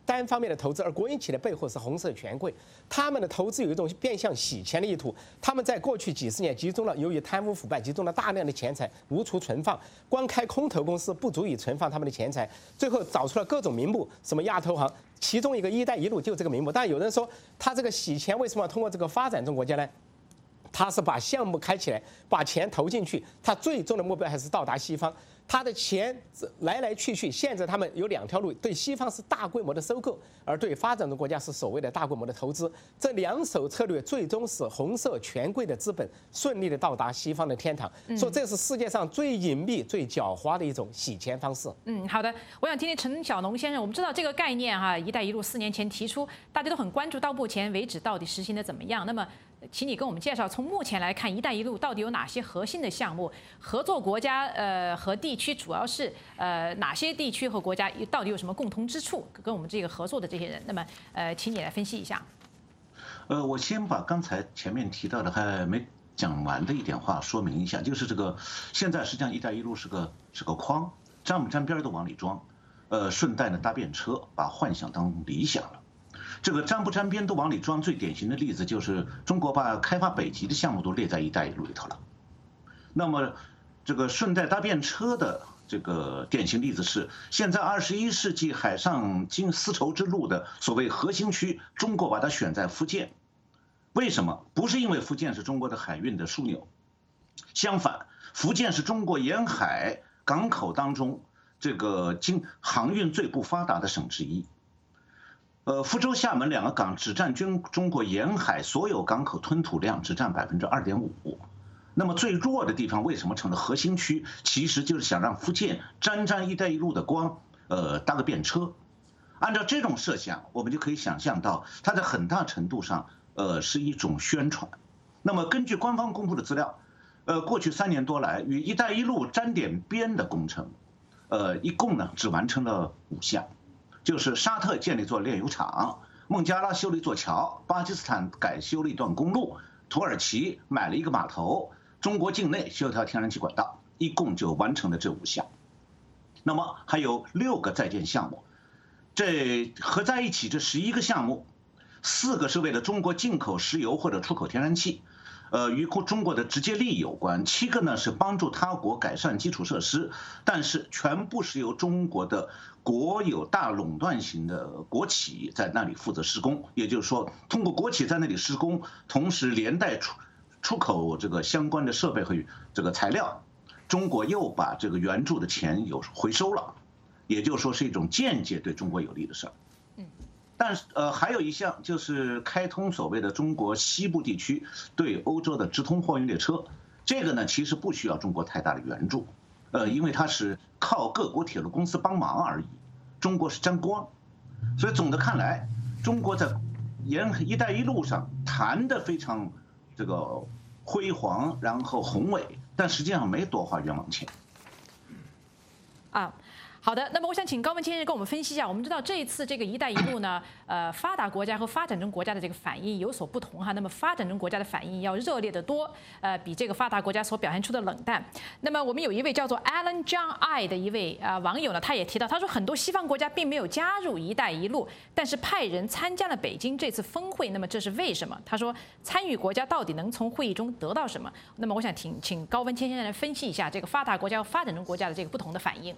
单方面的投资，而国营企业的背后是红色权贵，他们的投资有一种变相洗钱的意图。他们在过去几十年集中了，由于贪污腐败，集中了大量的钱财，无处存放，光开空投公司不足以存放他们的钱财，最后找出了各种名目，什么亚投行，其中一个“一带一路”就这个名目。但有人说，他这个洗钱为什么要通过这个发展中国家呢？他是把项目开起来，把钱投进去，他最终的目标还是到达西方。他的钱来来去去，现在他们有两条路：对西方是大规模的收购，而对发展中国家是所谓的大规模的投资。这两手策略最终使红色权贵的资本顺利的到达西方的天堂。说这是世界上最隐秘、最狡猾的一种洗钱方式。 嗯，好的，我想听听陈小农先生。我们知道这个概念哈，“一带一路”四年前提出，大家都很关注，到目前为止到底实行的怎么样？那么，请你跟我们介绍，从目前来看，“一带一路”到底有哪些核心的项目？合作国家呃和地区主要是呃哪些地区和国家到底有什么共同之处？跟我们这个合作的这些人，那么呃，请你来分析一下。 呃，我先把刚才前面提到的还没讲完的一点话说明一下，就是这个现在实际上“一带一路”是个是个筐，沾不沾边都往里装，呃，顺带呢搭便车，把幻想当理想了。这个沾不沾边都往里装，最典型的例子就是中国把开发北极的项目都列在“一带一路”里头了。那么，这个顺带搭便车的这个典型例子是，现在二十一世纪海上经丝绸之路的所谓核心区，中国把它选在福建。为什么？不是因为福建是中国的海运的枢纽，相反，福建是中国沿海港口当中这个经航运最不发达的省之一。呃，福州、厦门两个港只占中中国沿海所有港口吞吐量只占百分之二点五。那么最弱的地方为什么成了核心区？其实就是想让福建沾沾“一带一路”的光，呃，搭个便车。按照这种设想，我们就可以想象到，它在很大程度上，呃，是一种宣传。那么根据官方公布的资料，呃，过去三年多来，与“一带一路”沾点边的工程，呃，一共呢只完成了五项。就是沙特建立座炼油厂，孟加拉修了一座桥，巴基斯坦改修了一段公路，土耳其买了一个码头，中国境内修条天然气管道，一共就完成了这五项。那么还有六个在建项目，这合在一起这十一个项目，四个是为了中国进口石油或者出口天然气，呃，与中国的直接利益有关；七个呢是帮助他国改善基础设施，但是全部是由中国的国有大垄断型的国企在那里负责施工。也就是说，通过国企在那里施工，同时连带出出口这个相关的设备和这个材料，中国又把这个援助的钱有回收了，也就是说是一种间接对中国有利的事儿。但是呃，还有一项就是开通所谓的中国西部地区对欧洲的直通货运列车，这个呢其实不需要中国太大的援助，呃，因为它是靠各国铁路公司帮忙而已，中国是沾光。所以总的看来，中国在沿“一带一路”上谈的非常这个辉煌，然后宏伟，但实际上没多花冤枉钱。 啊。好的，那么我想请高文先生跟我们分析一下。我们知道这一次这个“一带一路”呢，呃，发达国家和发展中国家的这个反应有所不同哈。那么发展中国家的反应要热烈得多，呃，比这个发达国家所表现出的冷淡。那么我们有一位叫做 Alan John I 的一位呃网友呢，他也提到，他说很多西方国家并没有加入“一带一路”，但是派人参加了北京这次峰会。那么这是为什么？他说参与国家到底能从会议中得到什么？那么我想请请高文先生来分析一下这个发达国家和发展中国家的这个不同的反应。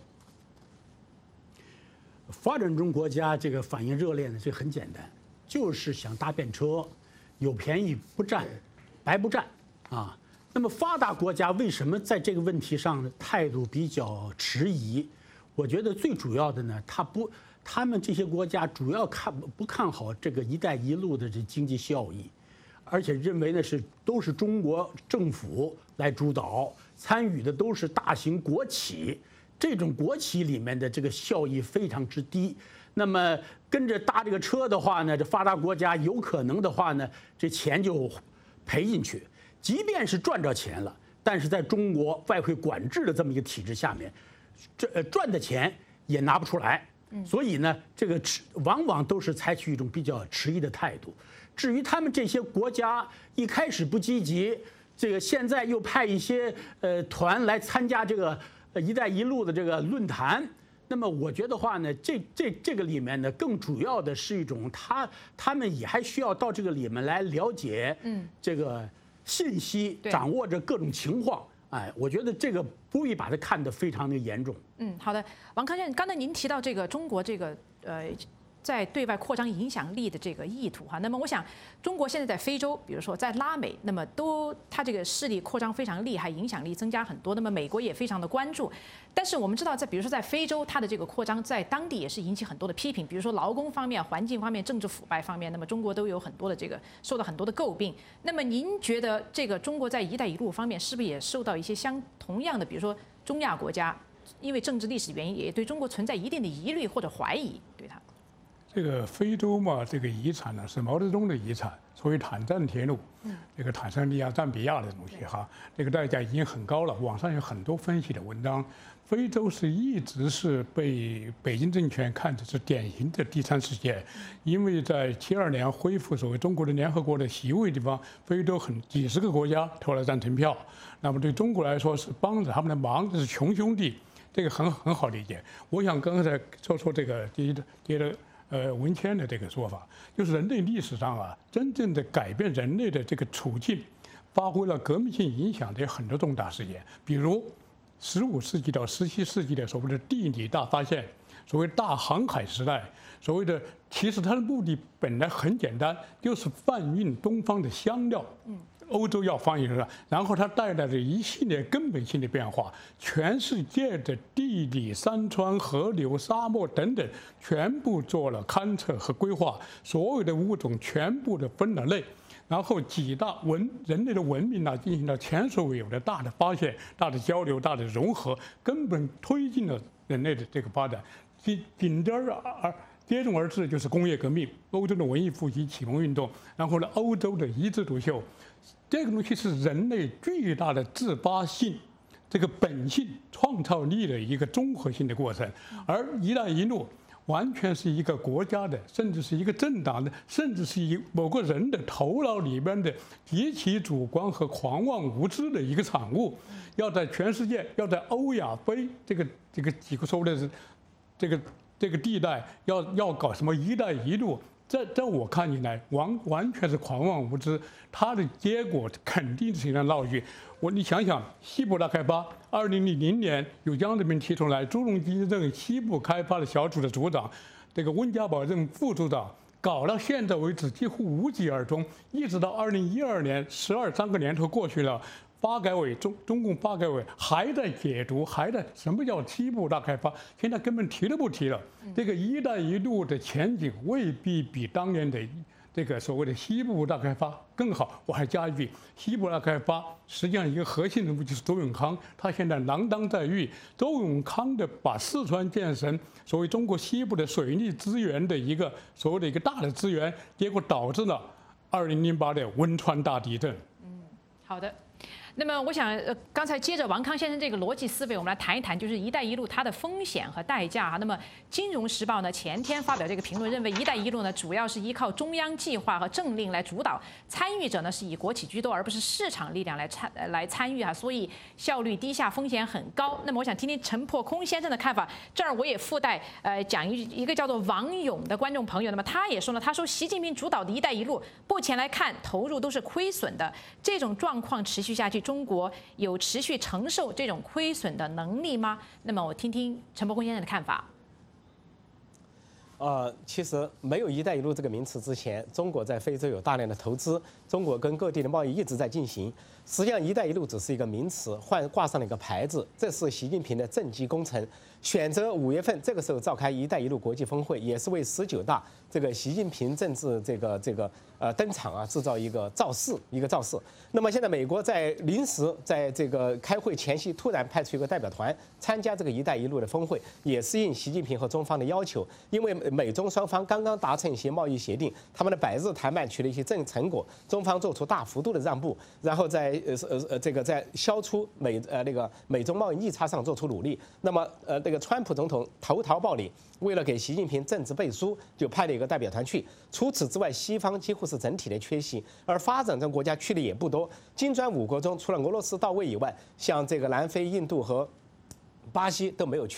发展中国家这个反应热烈呢，这很简单，就是想搭便车，有便宜不占，白不占啊。那么发达国家为什么在这个问题上态度比较迟疑？我觉得最主要的呢，他不，他们这些国家主要看不看好这个“一带一路”的这经济效益，而且认为呢是都是中国政府来主导，参与的都是大型国企。这种国企里面的这个效益非常之低，那么跟着搭这个车的话呢，这发达国家有可能的话呢，这钱就赔进去。即便是赚着钱了，但是在中国外汇管制的这么一个体制下面，这呃赚的钱也拿不出来。所以呢，这个往往都是采取一种比较迟疑的态度。至于他们这些国家一开始不积极，这个现在又派一些呃团来参加这个“一带一路”的这个论坛， 那么我觉得话呢，这这这个里面呢，更主要的是一种他他们也还需要到这个里面来了解，嗯，这个信息，掌握着各种情况。哎，我觉得这个不必把它看得非常的严重。 嗯，好的，王康先生，刚才您提到这个中国这个呃。在对外扩张影响力的这个意图哈，那么我想，中国现在在非洲，比如说在拉美，那么都它这个势力扩张非常厉害，影响力增加很多。那么美国也非常的关注，但是我们知道，在比如说在非洲，它的这个扩张在当地也是引起很多的批评，比如说劳工方面、环境方面、政治腐败方面，那么中国都有很多的这个受到很多的诟病。那么您觉得这个中国在“一带一路”方面是不是也受到一些相同样的，比如说中亚国家，因为政治历史原因，也对中国存在一定的疑虑或者怀疑，对它？ 这个非洲嘛，这个遗产呢是毛泽东的遗产，所谓坦赞铁路，这个坦桑尼亚、赞比亚的东西哈，这个代价已经很高了。网上有很多分析的文章，非洲是一直是被北京政权看作是典型的第三世界，因为在七二年恢复所谓中国的联合国的席位地方，非洲很几十个国家投了赞成票，那么对中国来说是帮着他们的忙，这是穷兄弟，这个很很好理解。我想刚才说说这个第一第一个。呃，文谦的这个说法，就是人类历史上啊，真正的改变人类的这个处境，发挥了革命性影响的有很多重大事件，比如十五世纪到十七世纪的所谓的地理大发现，所谓大航海时代，所谓的其实它的目的本来很简单，就是贩运东方的香料。嗯。欧洲要翻译了，然后它带来了一系列根本性的变化，全世界的地理、山川、河流、沙漠等等，全部做了勘测和规划，所有的物种全部的分了类，然后几大文人类的文明呢进行了前所未有的大的发现、大的交流、大的融合，根本推进了人类的这个发展。紧紧接着而接踵而至就是工业革命，欧洲的文艺复兴、启蒙运动，然后呢，欧洲的一枝独秀。这个东西是人类巨大的自发性、这个本性、创造力的一个综合性的过程，而“一带一路”完全是一个国家的，甚至是一个政党的，甚至是一某个人的头脑里边的极其主观和狂妄无知的一个产物。要在全世界，要在欧亚非这个这个几个所谓的是这个这个地带，要要搞什么“一带一路”。在在我看起来，完完全是狂妄无知，它的结果肯定是一场闹剧。我你想想，西部大开发，二零零零年由江泽民提出来，朱镕基任西部开发的小组的组长，这个温家宝任副组长，搞到现在为止几乎无疾而终，一直到二零一二年，十二三个年头过去了。发改委中中共发改委还在解读，还在什么叫西部大开发？现在根本提都不提了。这个“一带一路”的前景未必比当年的这个所谓的西部大开发更好。我还加一句，西部大开发实际上一个核心人物就是周永康，他现在锒铛在狱。周永康的把四川建成所谓中国西部的水利资源的一个所谓的一个大的资源，结果导致了二零零八的汶川大地震。 嗯，好的。那么，我想，呃，刚才接着王康先生这个逻辑思维，我们来谈一谈，就是“一带一路”它的风险和代价哈。那么，《金融时报》呢前天发表这个评论，认为“一带一路”呢主要是依靠中央计划和政令来主导，参与者呢是以国企居多，而不是市场力量来参来参与哈，所以效率低下，风险很高。那么，我想听听陈破空先生的看法。这儿我也附带呃讲一一个叫做王勇的观众朋友，那么他也说呢，他说习近平主导的一带一路，目前来看投入都是亏损的，这种状况持续下去，中国有持续承受这种亏损的能力吗？那么我听听陈伯公先生的看法。 呃，其实没有“一带一路”这个名词之前，中国在非洲有大量的投资，中国跟各地的贸易一直在进行。实际上，“一带一路”只是一个名词，换挂上了一个牌子。这是习近平的政绩工程。选择五月份这个时候召开“一带一路”国际峰会，也是为十九大这个习近平政治这个这个呃登场啊制造一个造势，一个造势。那么现在美国在临时在这个开会前夕突然派出一个代表团参加这个“一带一路”的峰会，也是应习近平和中方的要求，因为美中双方刚刚达成一些贸易协定，他们的百日谈判取得一些正成果，中方做出大幅度的让步，然后在呃呃呃这个在消除美呃那个美中贸易逆差上做出努力。那么呃这个川普总统投桃报李，为了给习近平政治背书，就派了一个代表团去。除此之外，西方几乎是整体的缺席，而发展中国家去的也不多。金砖五国中，除了俄罗斯到位以外，像这个南非、印度和巴西都没有去。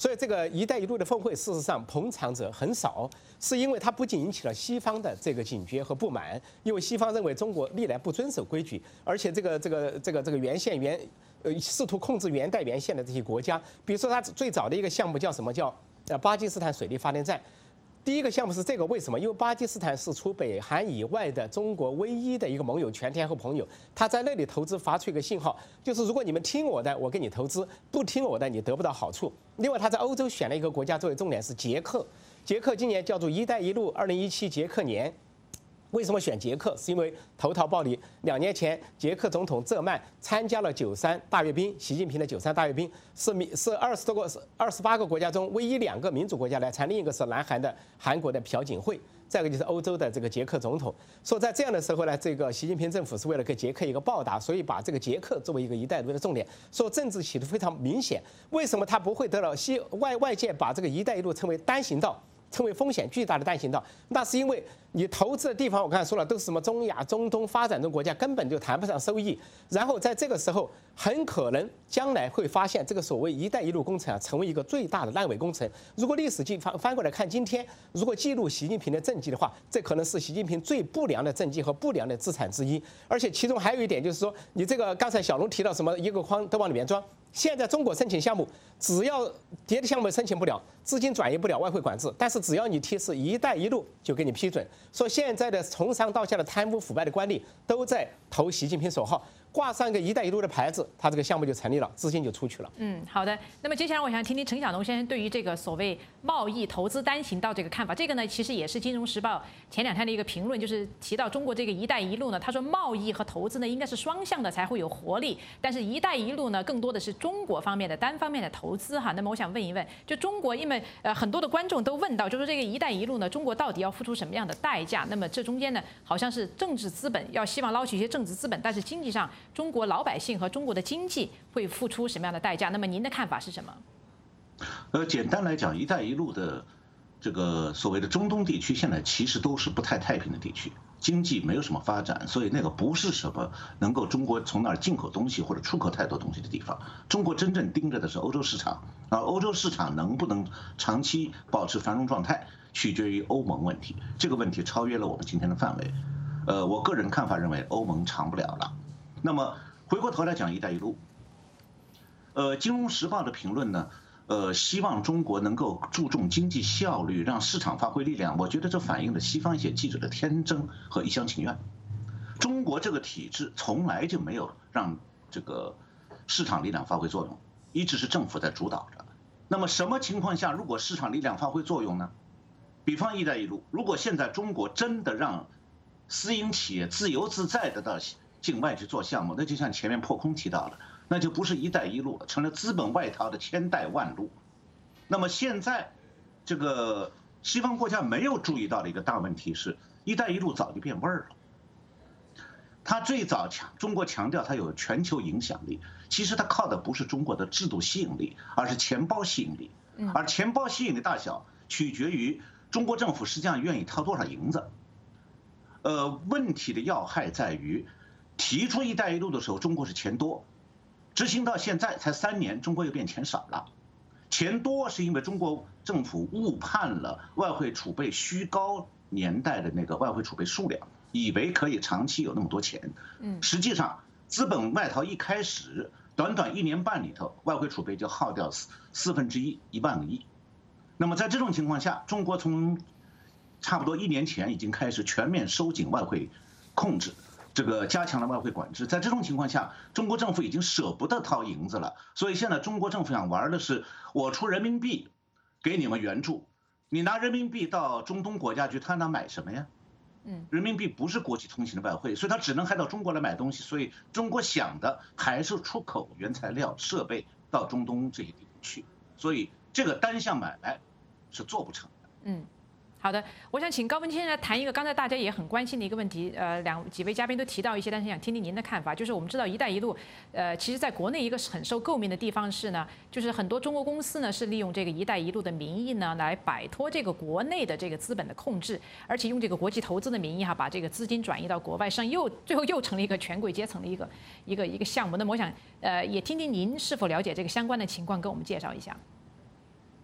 所以这个“一带一路”的峰会，事实上捧场者很少，是因为它不仅引起了西方的这个警觉和不满，因为西方认为中国历来不遵守规矩，而且这个这个这个这个原线原呃试图控制原带原线的这些国家，比如说它最早的一个项目叫什么叫呃巴基斯坦水力发电站。第一个项目是这个，为什么？因为巴基斯坦是除北韩以外的中国唯一的一个盟友、全天候朋友。他在那里投资发出一个信号，就是如果你们听我的，我给你投资；不听我的，你得不到好处。另外，他在欧洲选了一个国家作为重点是捷克，捷克今年叫做“一带一路”二零一七捷克年。为什么选捷克？是因为投桃报李。两年前，捷克总统泽曼参加了九三大阅兵，习近平的九三大阅兵是民是二十多个二十八个国家中唯一两个民主国家来参，另一个是南韩的韩国的朴槿惠，再一个就是欧洲的这个捷克总统。说在这样的时候呢，这个习近平政府是为了给捷克一个报答，所以把这个捷克作为一个“一带一路”的重点，说政治企图非常明显。为什么他不会得到西外外界把这个“一带一路”称为单行道？称为风险巨大的单行道，那是因为你投资的地方，我刚才说了，都是什么中亚、中东发展中国家，根本就谈不上收益。然后在这个时候，很可能将来会发现这个所谓“一带一路”工程啊，成为一个最大的烂尾工程。如果历史记翻翻过来看，今天如果记录习近平的政绩的话，这可能是习近平最不良的政绩和不良的资产之一。而且其中还有一点就是说，你这个刚才小龙提到什么一个筐都往里面装。现在中国申请项目，只要别的项目申请不了，资金转移不了，外汇管制，但是只要你提示“一带一路”，就给你批准。说现在的从上到下的贪污腐败的官吏都在投习近平首号，挂上一个“一带一路”的牌子，他这个项目就成立了，资金就出去了。 嗯，好的。那么接下来我想听听陈晓农先生对于这个所谓贸易投资单行道这个看法。这个呢，其实也是《金融时报》前两天的一个评论，就是提到中国这个“一带一路”呢，他说贸易和投资呢应该是双向的才会有活力，但是“一带一路”呢更多的是中国方面的单方面的投资哈。那么我想问一问，就中国，因为呃很多的观众都问到，就是这个“一带一路”呢，中国到底要付出什么样的代价？那么这中间呢，好像是政治资本要希望捞取一些政治资本，但是经济上中国老百姓和中国的经济会付出什么样的代价？那么您的看法是什么？ 呃，简单来讲，“一带一路”的这个所谓的中东地区，现在其实都是不太太平的地区。经济没有什么发展，所以那个不是什么能够中国从那儿进口东西或者出口太多东西的地方。中国真正盯着的是欧洲市场，而欧洲市场能不能长期保持繁荣状态，取决于欧盟问题。这个问题超越了我们今天的范围。呃，我个人看法认为欧盟长不了了。那么回过头来讲“一带一路”，呃，《金融时报》的评论呢？呃，希望中国能够注重经济效率，让市场发挥力量。我觉得这反映了西方一些记者的天真和一厢情愿。中国这个体制从来就没有让这个市场力量发挥作用，一直是政府在主导着。那么什么情况下，如果市场力量发挥作用呢？比方“一带一路”，如果现在中国真的让私营企业自由自在的到境外去做项目，那就像前面破空提到了。那就不是“一带一路”了，成了资本外逃的千带万路。那么现在，这个西方国家没有注意到的一个大问题是，“一带一路”早就变味儿了。它最早强，中国强调它有全球影响力，其实它靠的不是中国的制度吸引力，而是钱包吸引力。而钱包吸引力大小取决于中国政府实际上愿意掏多少银子。呃，问题的要害在于，提出“一带一路”的时候，中国是钱多。执行到现在才三年，中国又变钱少了。钱多是因为中国政府误判了外汇储备虚高年代的那个外汇储备数量，以为可以长期有那么多钱。嗯，实际上资本外逃一开始，短短一年半里头，外汇储备就耗掉四四分之一，一万个亿。那么在这种情况下，中国从差不多一年前已经开始全面收紧外汇控制。这个加强了外汇管制，在这种情况下，中国政府已经舍不得掏银子了，所以现在中国政府想玩的是，我出人民币给你们援助，你拿人民币到中东国家去，他拿买什么呀？嗯，人民币不是国际通行的外汇，所以他只能还到中国来买东西，所以中国想的还是出口原材料、设备到中东这些地方去，所以这个单项买卖是做不成的。嗯。 好的，我想请高文先生来谈一个刚才大家也很关心的一个问题，呃，两几位嘉宾都提到一些，但是想听听您的看法。就是我们知道“一带一路”，呃，其实在国内一个很受诟病的地方是呢，就是很多中国公司呢是利用这个“一带一路”的名义呢来摆脱这个国内的这个资本的控制，而且用这个国际投资的名义哈，把这个资金转移到国外上，又最后又成了一个权贵阶层的一个一个一个项目。那么我想，呃，也听听您是否了解这个相关的情况，跟我们介绍一下。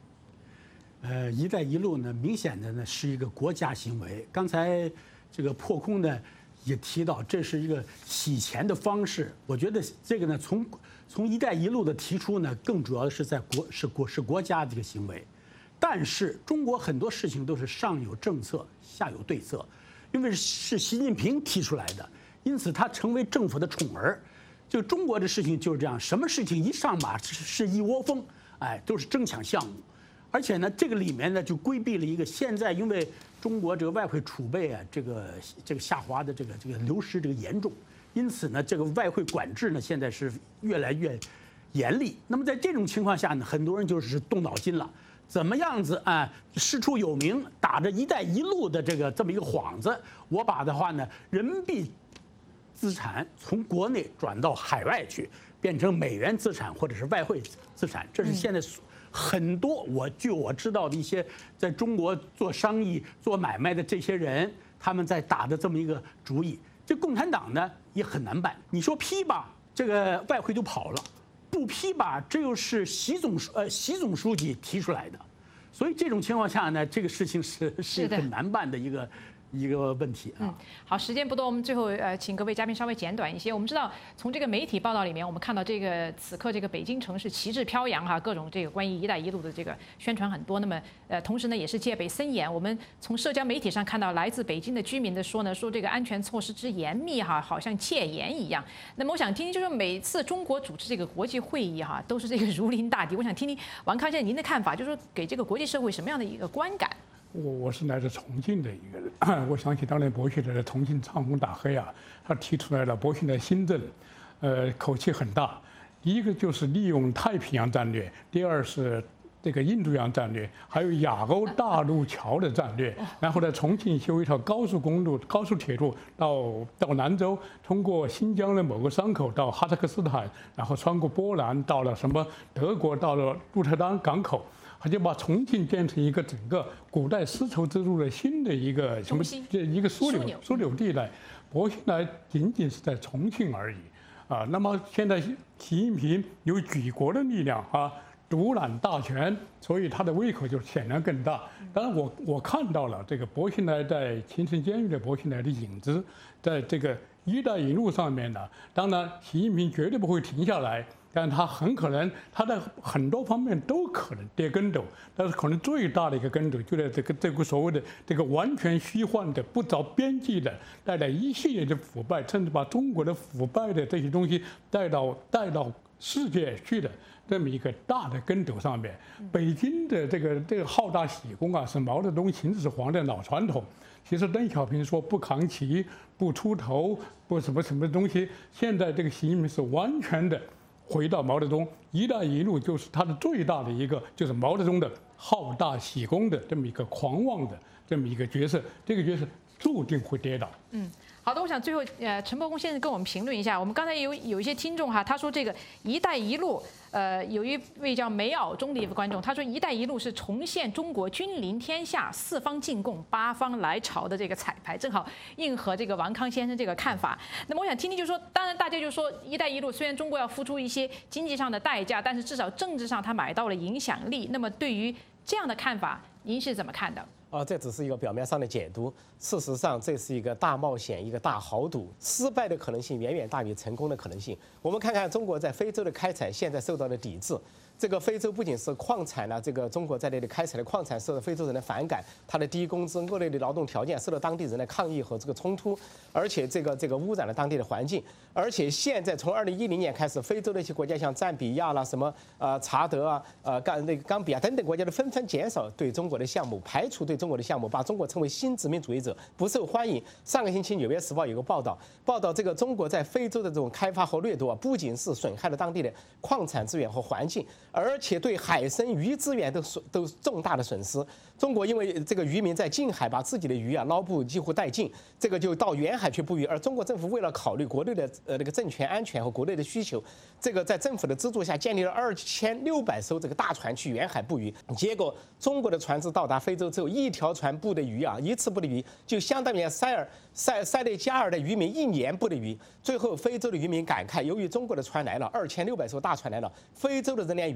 呃，“一带一路”呢，明显的呢是一个国家行为。刚才这个破空呢也提到，这是一个洗钱的方式。我觉得这个呢，从从“一带一路”的提出呢，更主要的是在国是国是国家这个行为。但是中国很多事情都是上有政策，下有对策，因为是习近平提出来的，因此他成为政府的宠儿。就中国的事情就是这样，什么事情一上马是是一窝蜂，哎，都是争抢项目。而且呢，这个里面呢就规避了一个，现在因为中国这个外汇储备啊，这个这个下滑的这个这个流失这个严重，因此呢，这个外汇管制呢现在是越来越严厉。那么在这种情况下呢，很多人就是动脑筋了，怎么样子啊，师出有名，打着“一带一路”的这个这么一个幌子，我把的话呢，人民币资产从国内转到海外去，变成美元资产或者是外汇资产，这是现在很多我据我知道的一些在中国做生意、做买卖的这些人，他们在打的这么一个主意。这共产党呢也很难办，你说批吧，这个外汇就跑了；不批吧，这又是习总呃习总书记提出来的，所以这种情况下呢，这个事情是是很难办的一个。一个问题啊。 嗯，好，时间不多，我们最后呃，请各位嘉宾稍微简短一些。我们知道，从这个媒体报道里面，我们看到这个此刻这个北京城市旗帜飘扬哈，各种这个关于“一带一路”的这个宣传很多。那么呃，同时呢，也是戒备森严。我们从社交媒体上看到，来自北京的居民的说呢，说这个安全措施之严密哈，好像戒严一样。那么我想听听，就是每次中国主持这个国际会议哈，都是这个如临大敌。我想听听王康先生您的看法，就是说给这个国际社会什么样的一个观感？ 我我是来自重庆的一个人，我想起当年薄熙来在重庆唱红打黑啊，他提出来了薄熙来新政，呃，口气很大。第一个就是利用太平洋战略，第二是这个印度洋战略，还有亚欧大陆桥的战略。然后在重庆修一条高速公路、高速铁路到到兰州，通过新疆的某个山口到哈萨克斯坦，然后穿过波兰到了什么德国，到了鹿特丹港口。他就把重庆建成一个整个古代丝绸之路的新的一个什么这一个枢纽枢纽地带。薄熙来仅仅是在重庆而已啊。那么现在习近平有举国的力量啊，独揽大权，所以他的胃口就显然更大。当然我我看到了这个薄熙来在秦城监狱的薄熙来的影子，在这个“一带一路”上面呢。当然，习近平绝对不会停下来。但他很可能，他在很多方面都可能跌跟斗，但是可能最大的一个跟斗就在这个这个所谓的这个完全虚幻的、不着边际的，带来一系列的腐败，甚至把中国的腐败的这些东西带到带到世界去的这么一个大的跟斗上面。北京的这个这个好大喜功啊，是毛泽东秦始皇的老传统。其实邓小平说不扛旗、不出头、不什么什么东西，现在这个习近平是完全的。回到毛泽东，“一带一路”就是他的最大的一个，就是毛泽东的好大喜功的这么一个狂妄的这么一个角色，这个角色注定会跌倒。 嗯，好的，我想最后呃，陈伯公先生跟我们评论一下，我们刚才有有一些听众哈，他说这个“一带一路”，呃，有一位叫梅袄中的一个观众，他说“一带一路”是重现中国君临天下、四方进贡、八方来朝的这个彩排，正好应和这个王康先生这个看法。那么我想听听，就是说，当然大家就说“一带一路”虽然中国要付出一些经济上的代价，但是至少政治上他买到了影响力。那么对于这样的看法，您是怎么看的？ 哦，这只是一个表面上的解读。事实上，这是一个大冒险，一个大豪赌，失败的可能性远远大于成功的可能性。我们看看中国在非洲的开采，现在受到了抵制。这个非洲不仅是矿产呢，这个中国在内的开采的矿产受到非洲人的反感，它的低工资、恶劣的劳动条件受到当地人的抗议和这个冲突，而且这个这个污染了当地的环境。而且现在从二零一零年开始，非洲的一些国家像赞比亚啦、什么呃查德啊、呃冈那个冈比亚等等国家的纷纷减少对中国的项目，排除对中国的项目，把中国称为新殖民主义者，不受欢迎。上个星期《纽约时报》有个报道，报道这个中国在非洲的这种开发和掠夺啊，不仅是损害了当地的矿产资源和环境，而且对海参鱼资源都都重大的损失。中国因为这个渔民在近海把自己的鱼啊捞捕几乎殆尽，这个就到远海去捕鱼，而中国政府为了考虑国内的呃那个政权安全和国内的需求，这个在政府的资助下建立了二千六百艘这个大船去远海捕鱼。结果中国的船只到达非洲之后，一条船捕的鱼啊，一次捕的鱼就相当于塞尔塞塞内加尔的渔民一年捕的鱼。最后非洲的渔民感慨，由于中国的船来了，二千六百艘大船来了，非洲的人连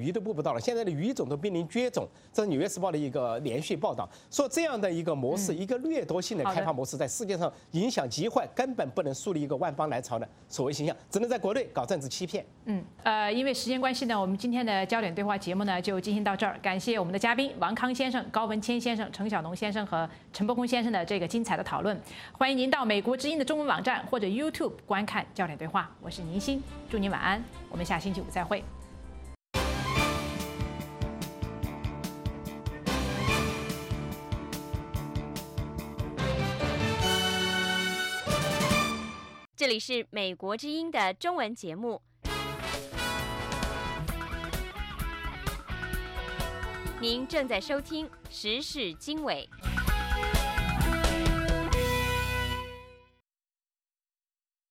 鱼都捕不到了，现在的鱼种都濒临绝种。这是《纽约时报》的一个连续报道，说这样的一个模式，嗯、一个掠夺性的开发模式，在世界上影响极坏，根本不能树立一个万邦来朝的所谓形象，只能在国内搞政治欺骗。 嗯，呃，因为时间关系呢，我们今天的焦点对话节目呢就进行到这儿。感谢我们的嘉宾王康先生、高文谦先生、陈小农先生和陈伯公先生的这个精彩的讨论。欢迎您到美国之音的中文网站或者 YouTube 观看焦点对话。我是宁欣，祝您晚安，我们下星期五再会。 这里是美国之音的中文节目。您正在收听《时事经纬》。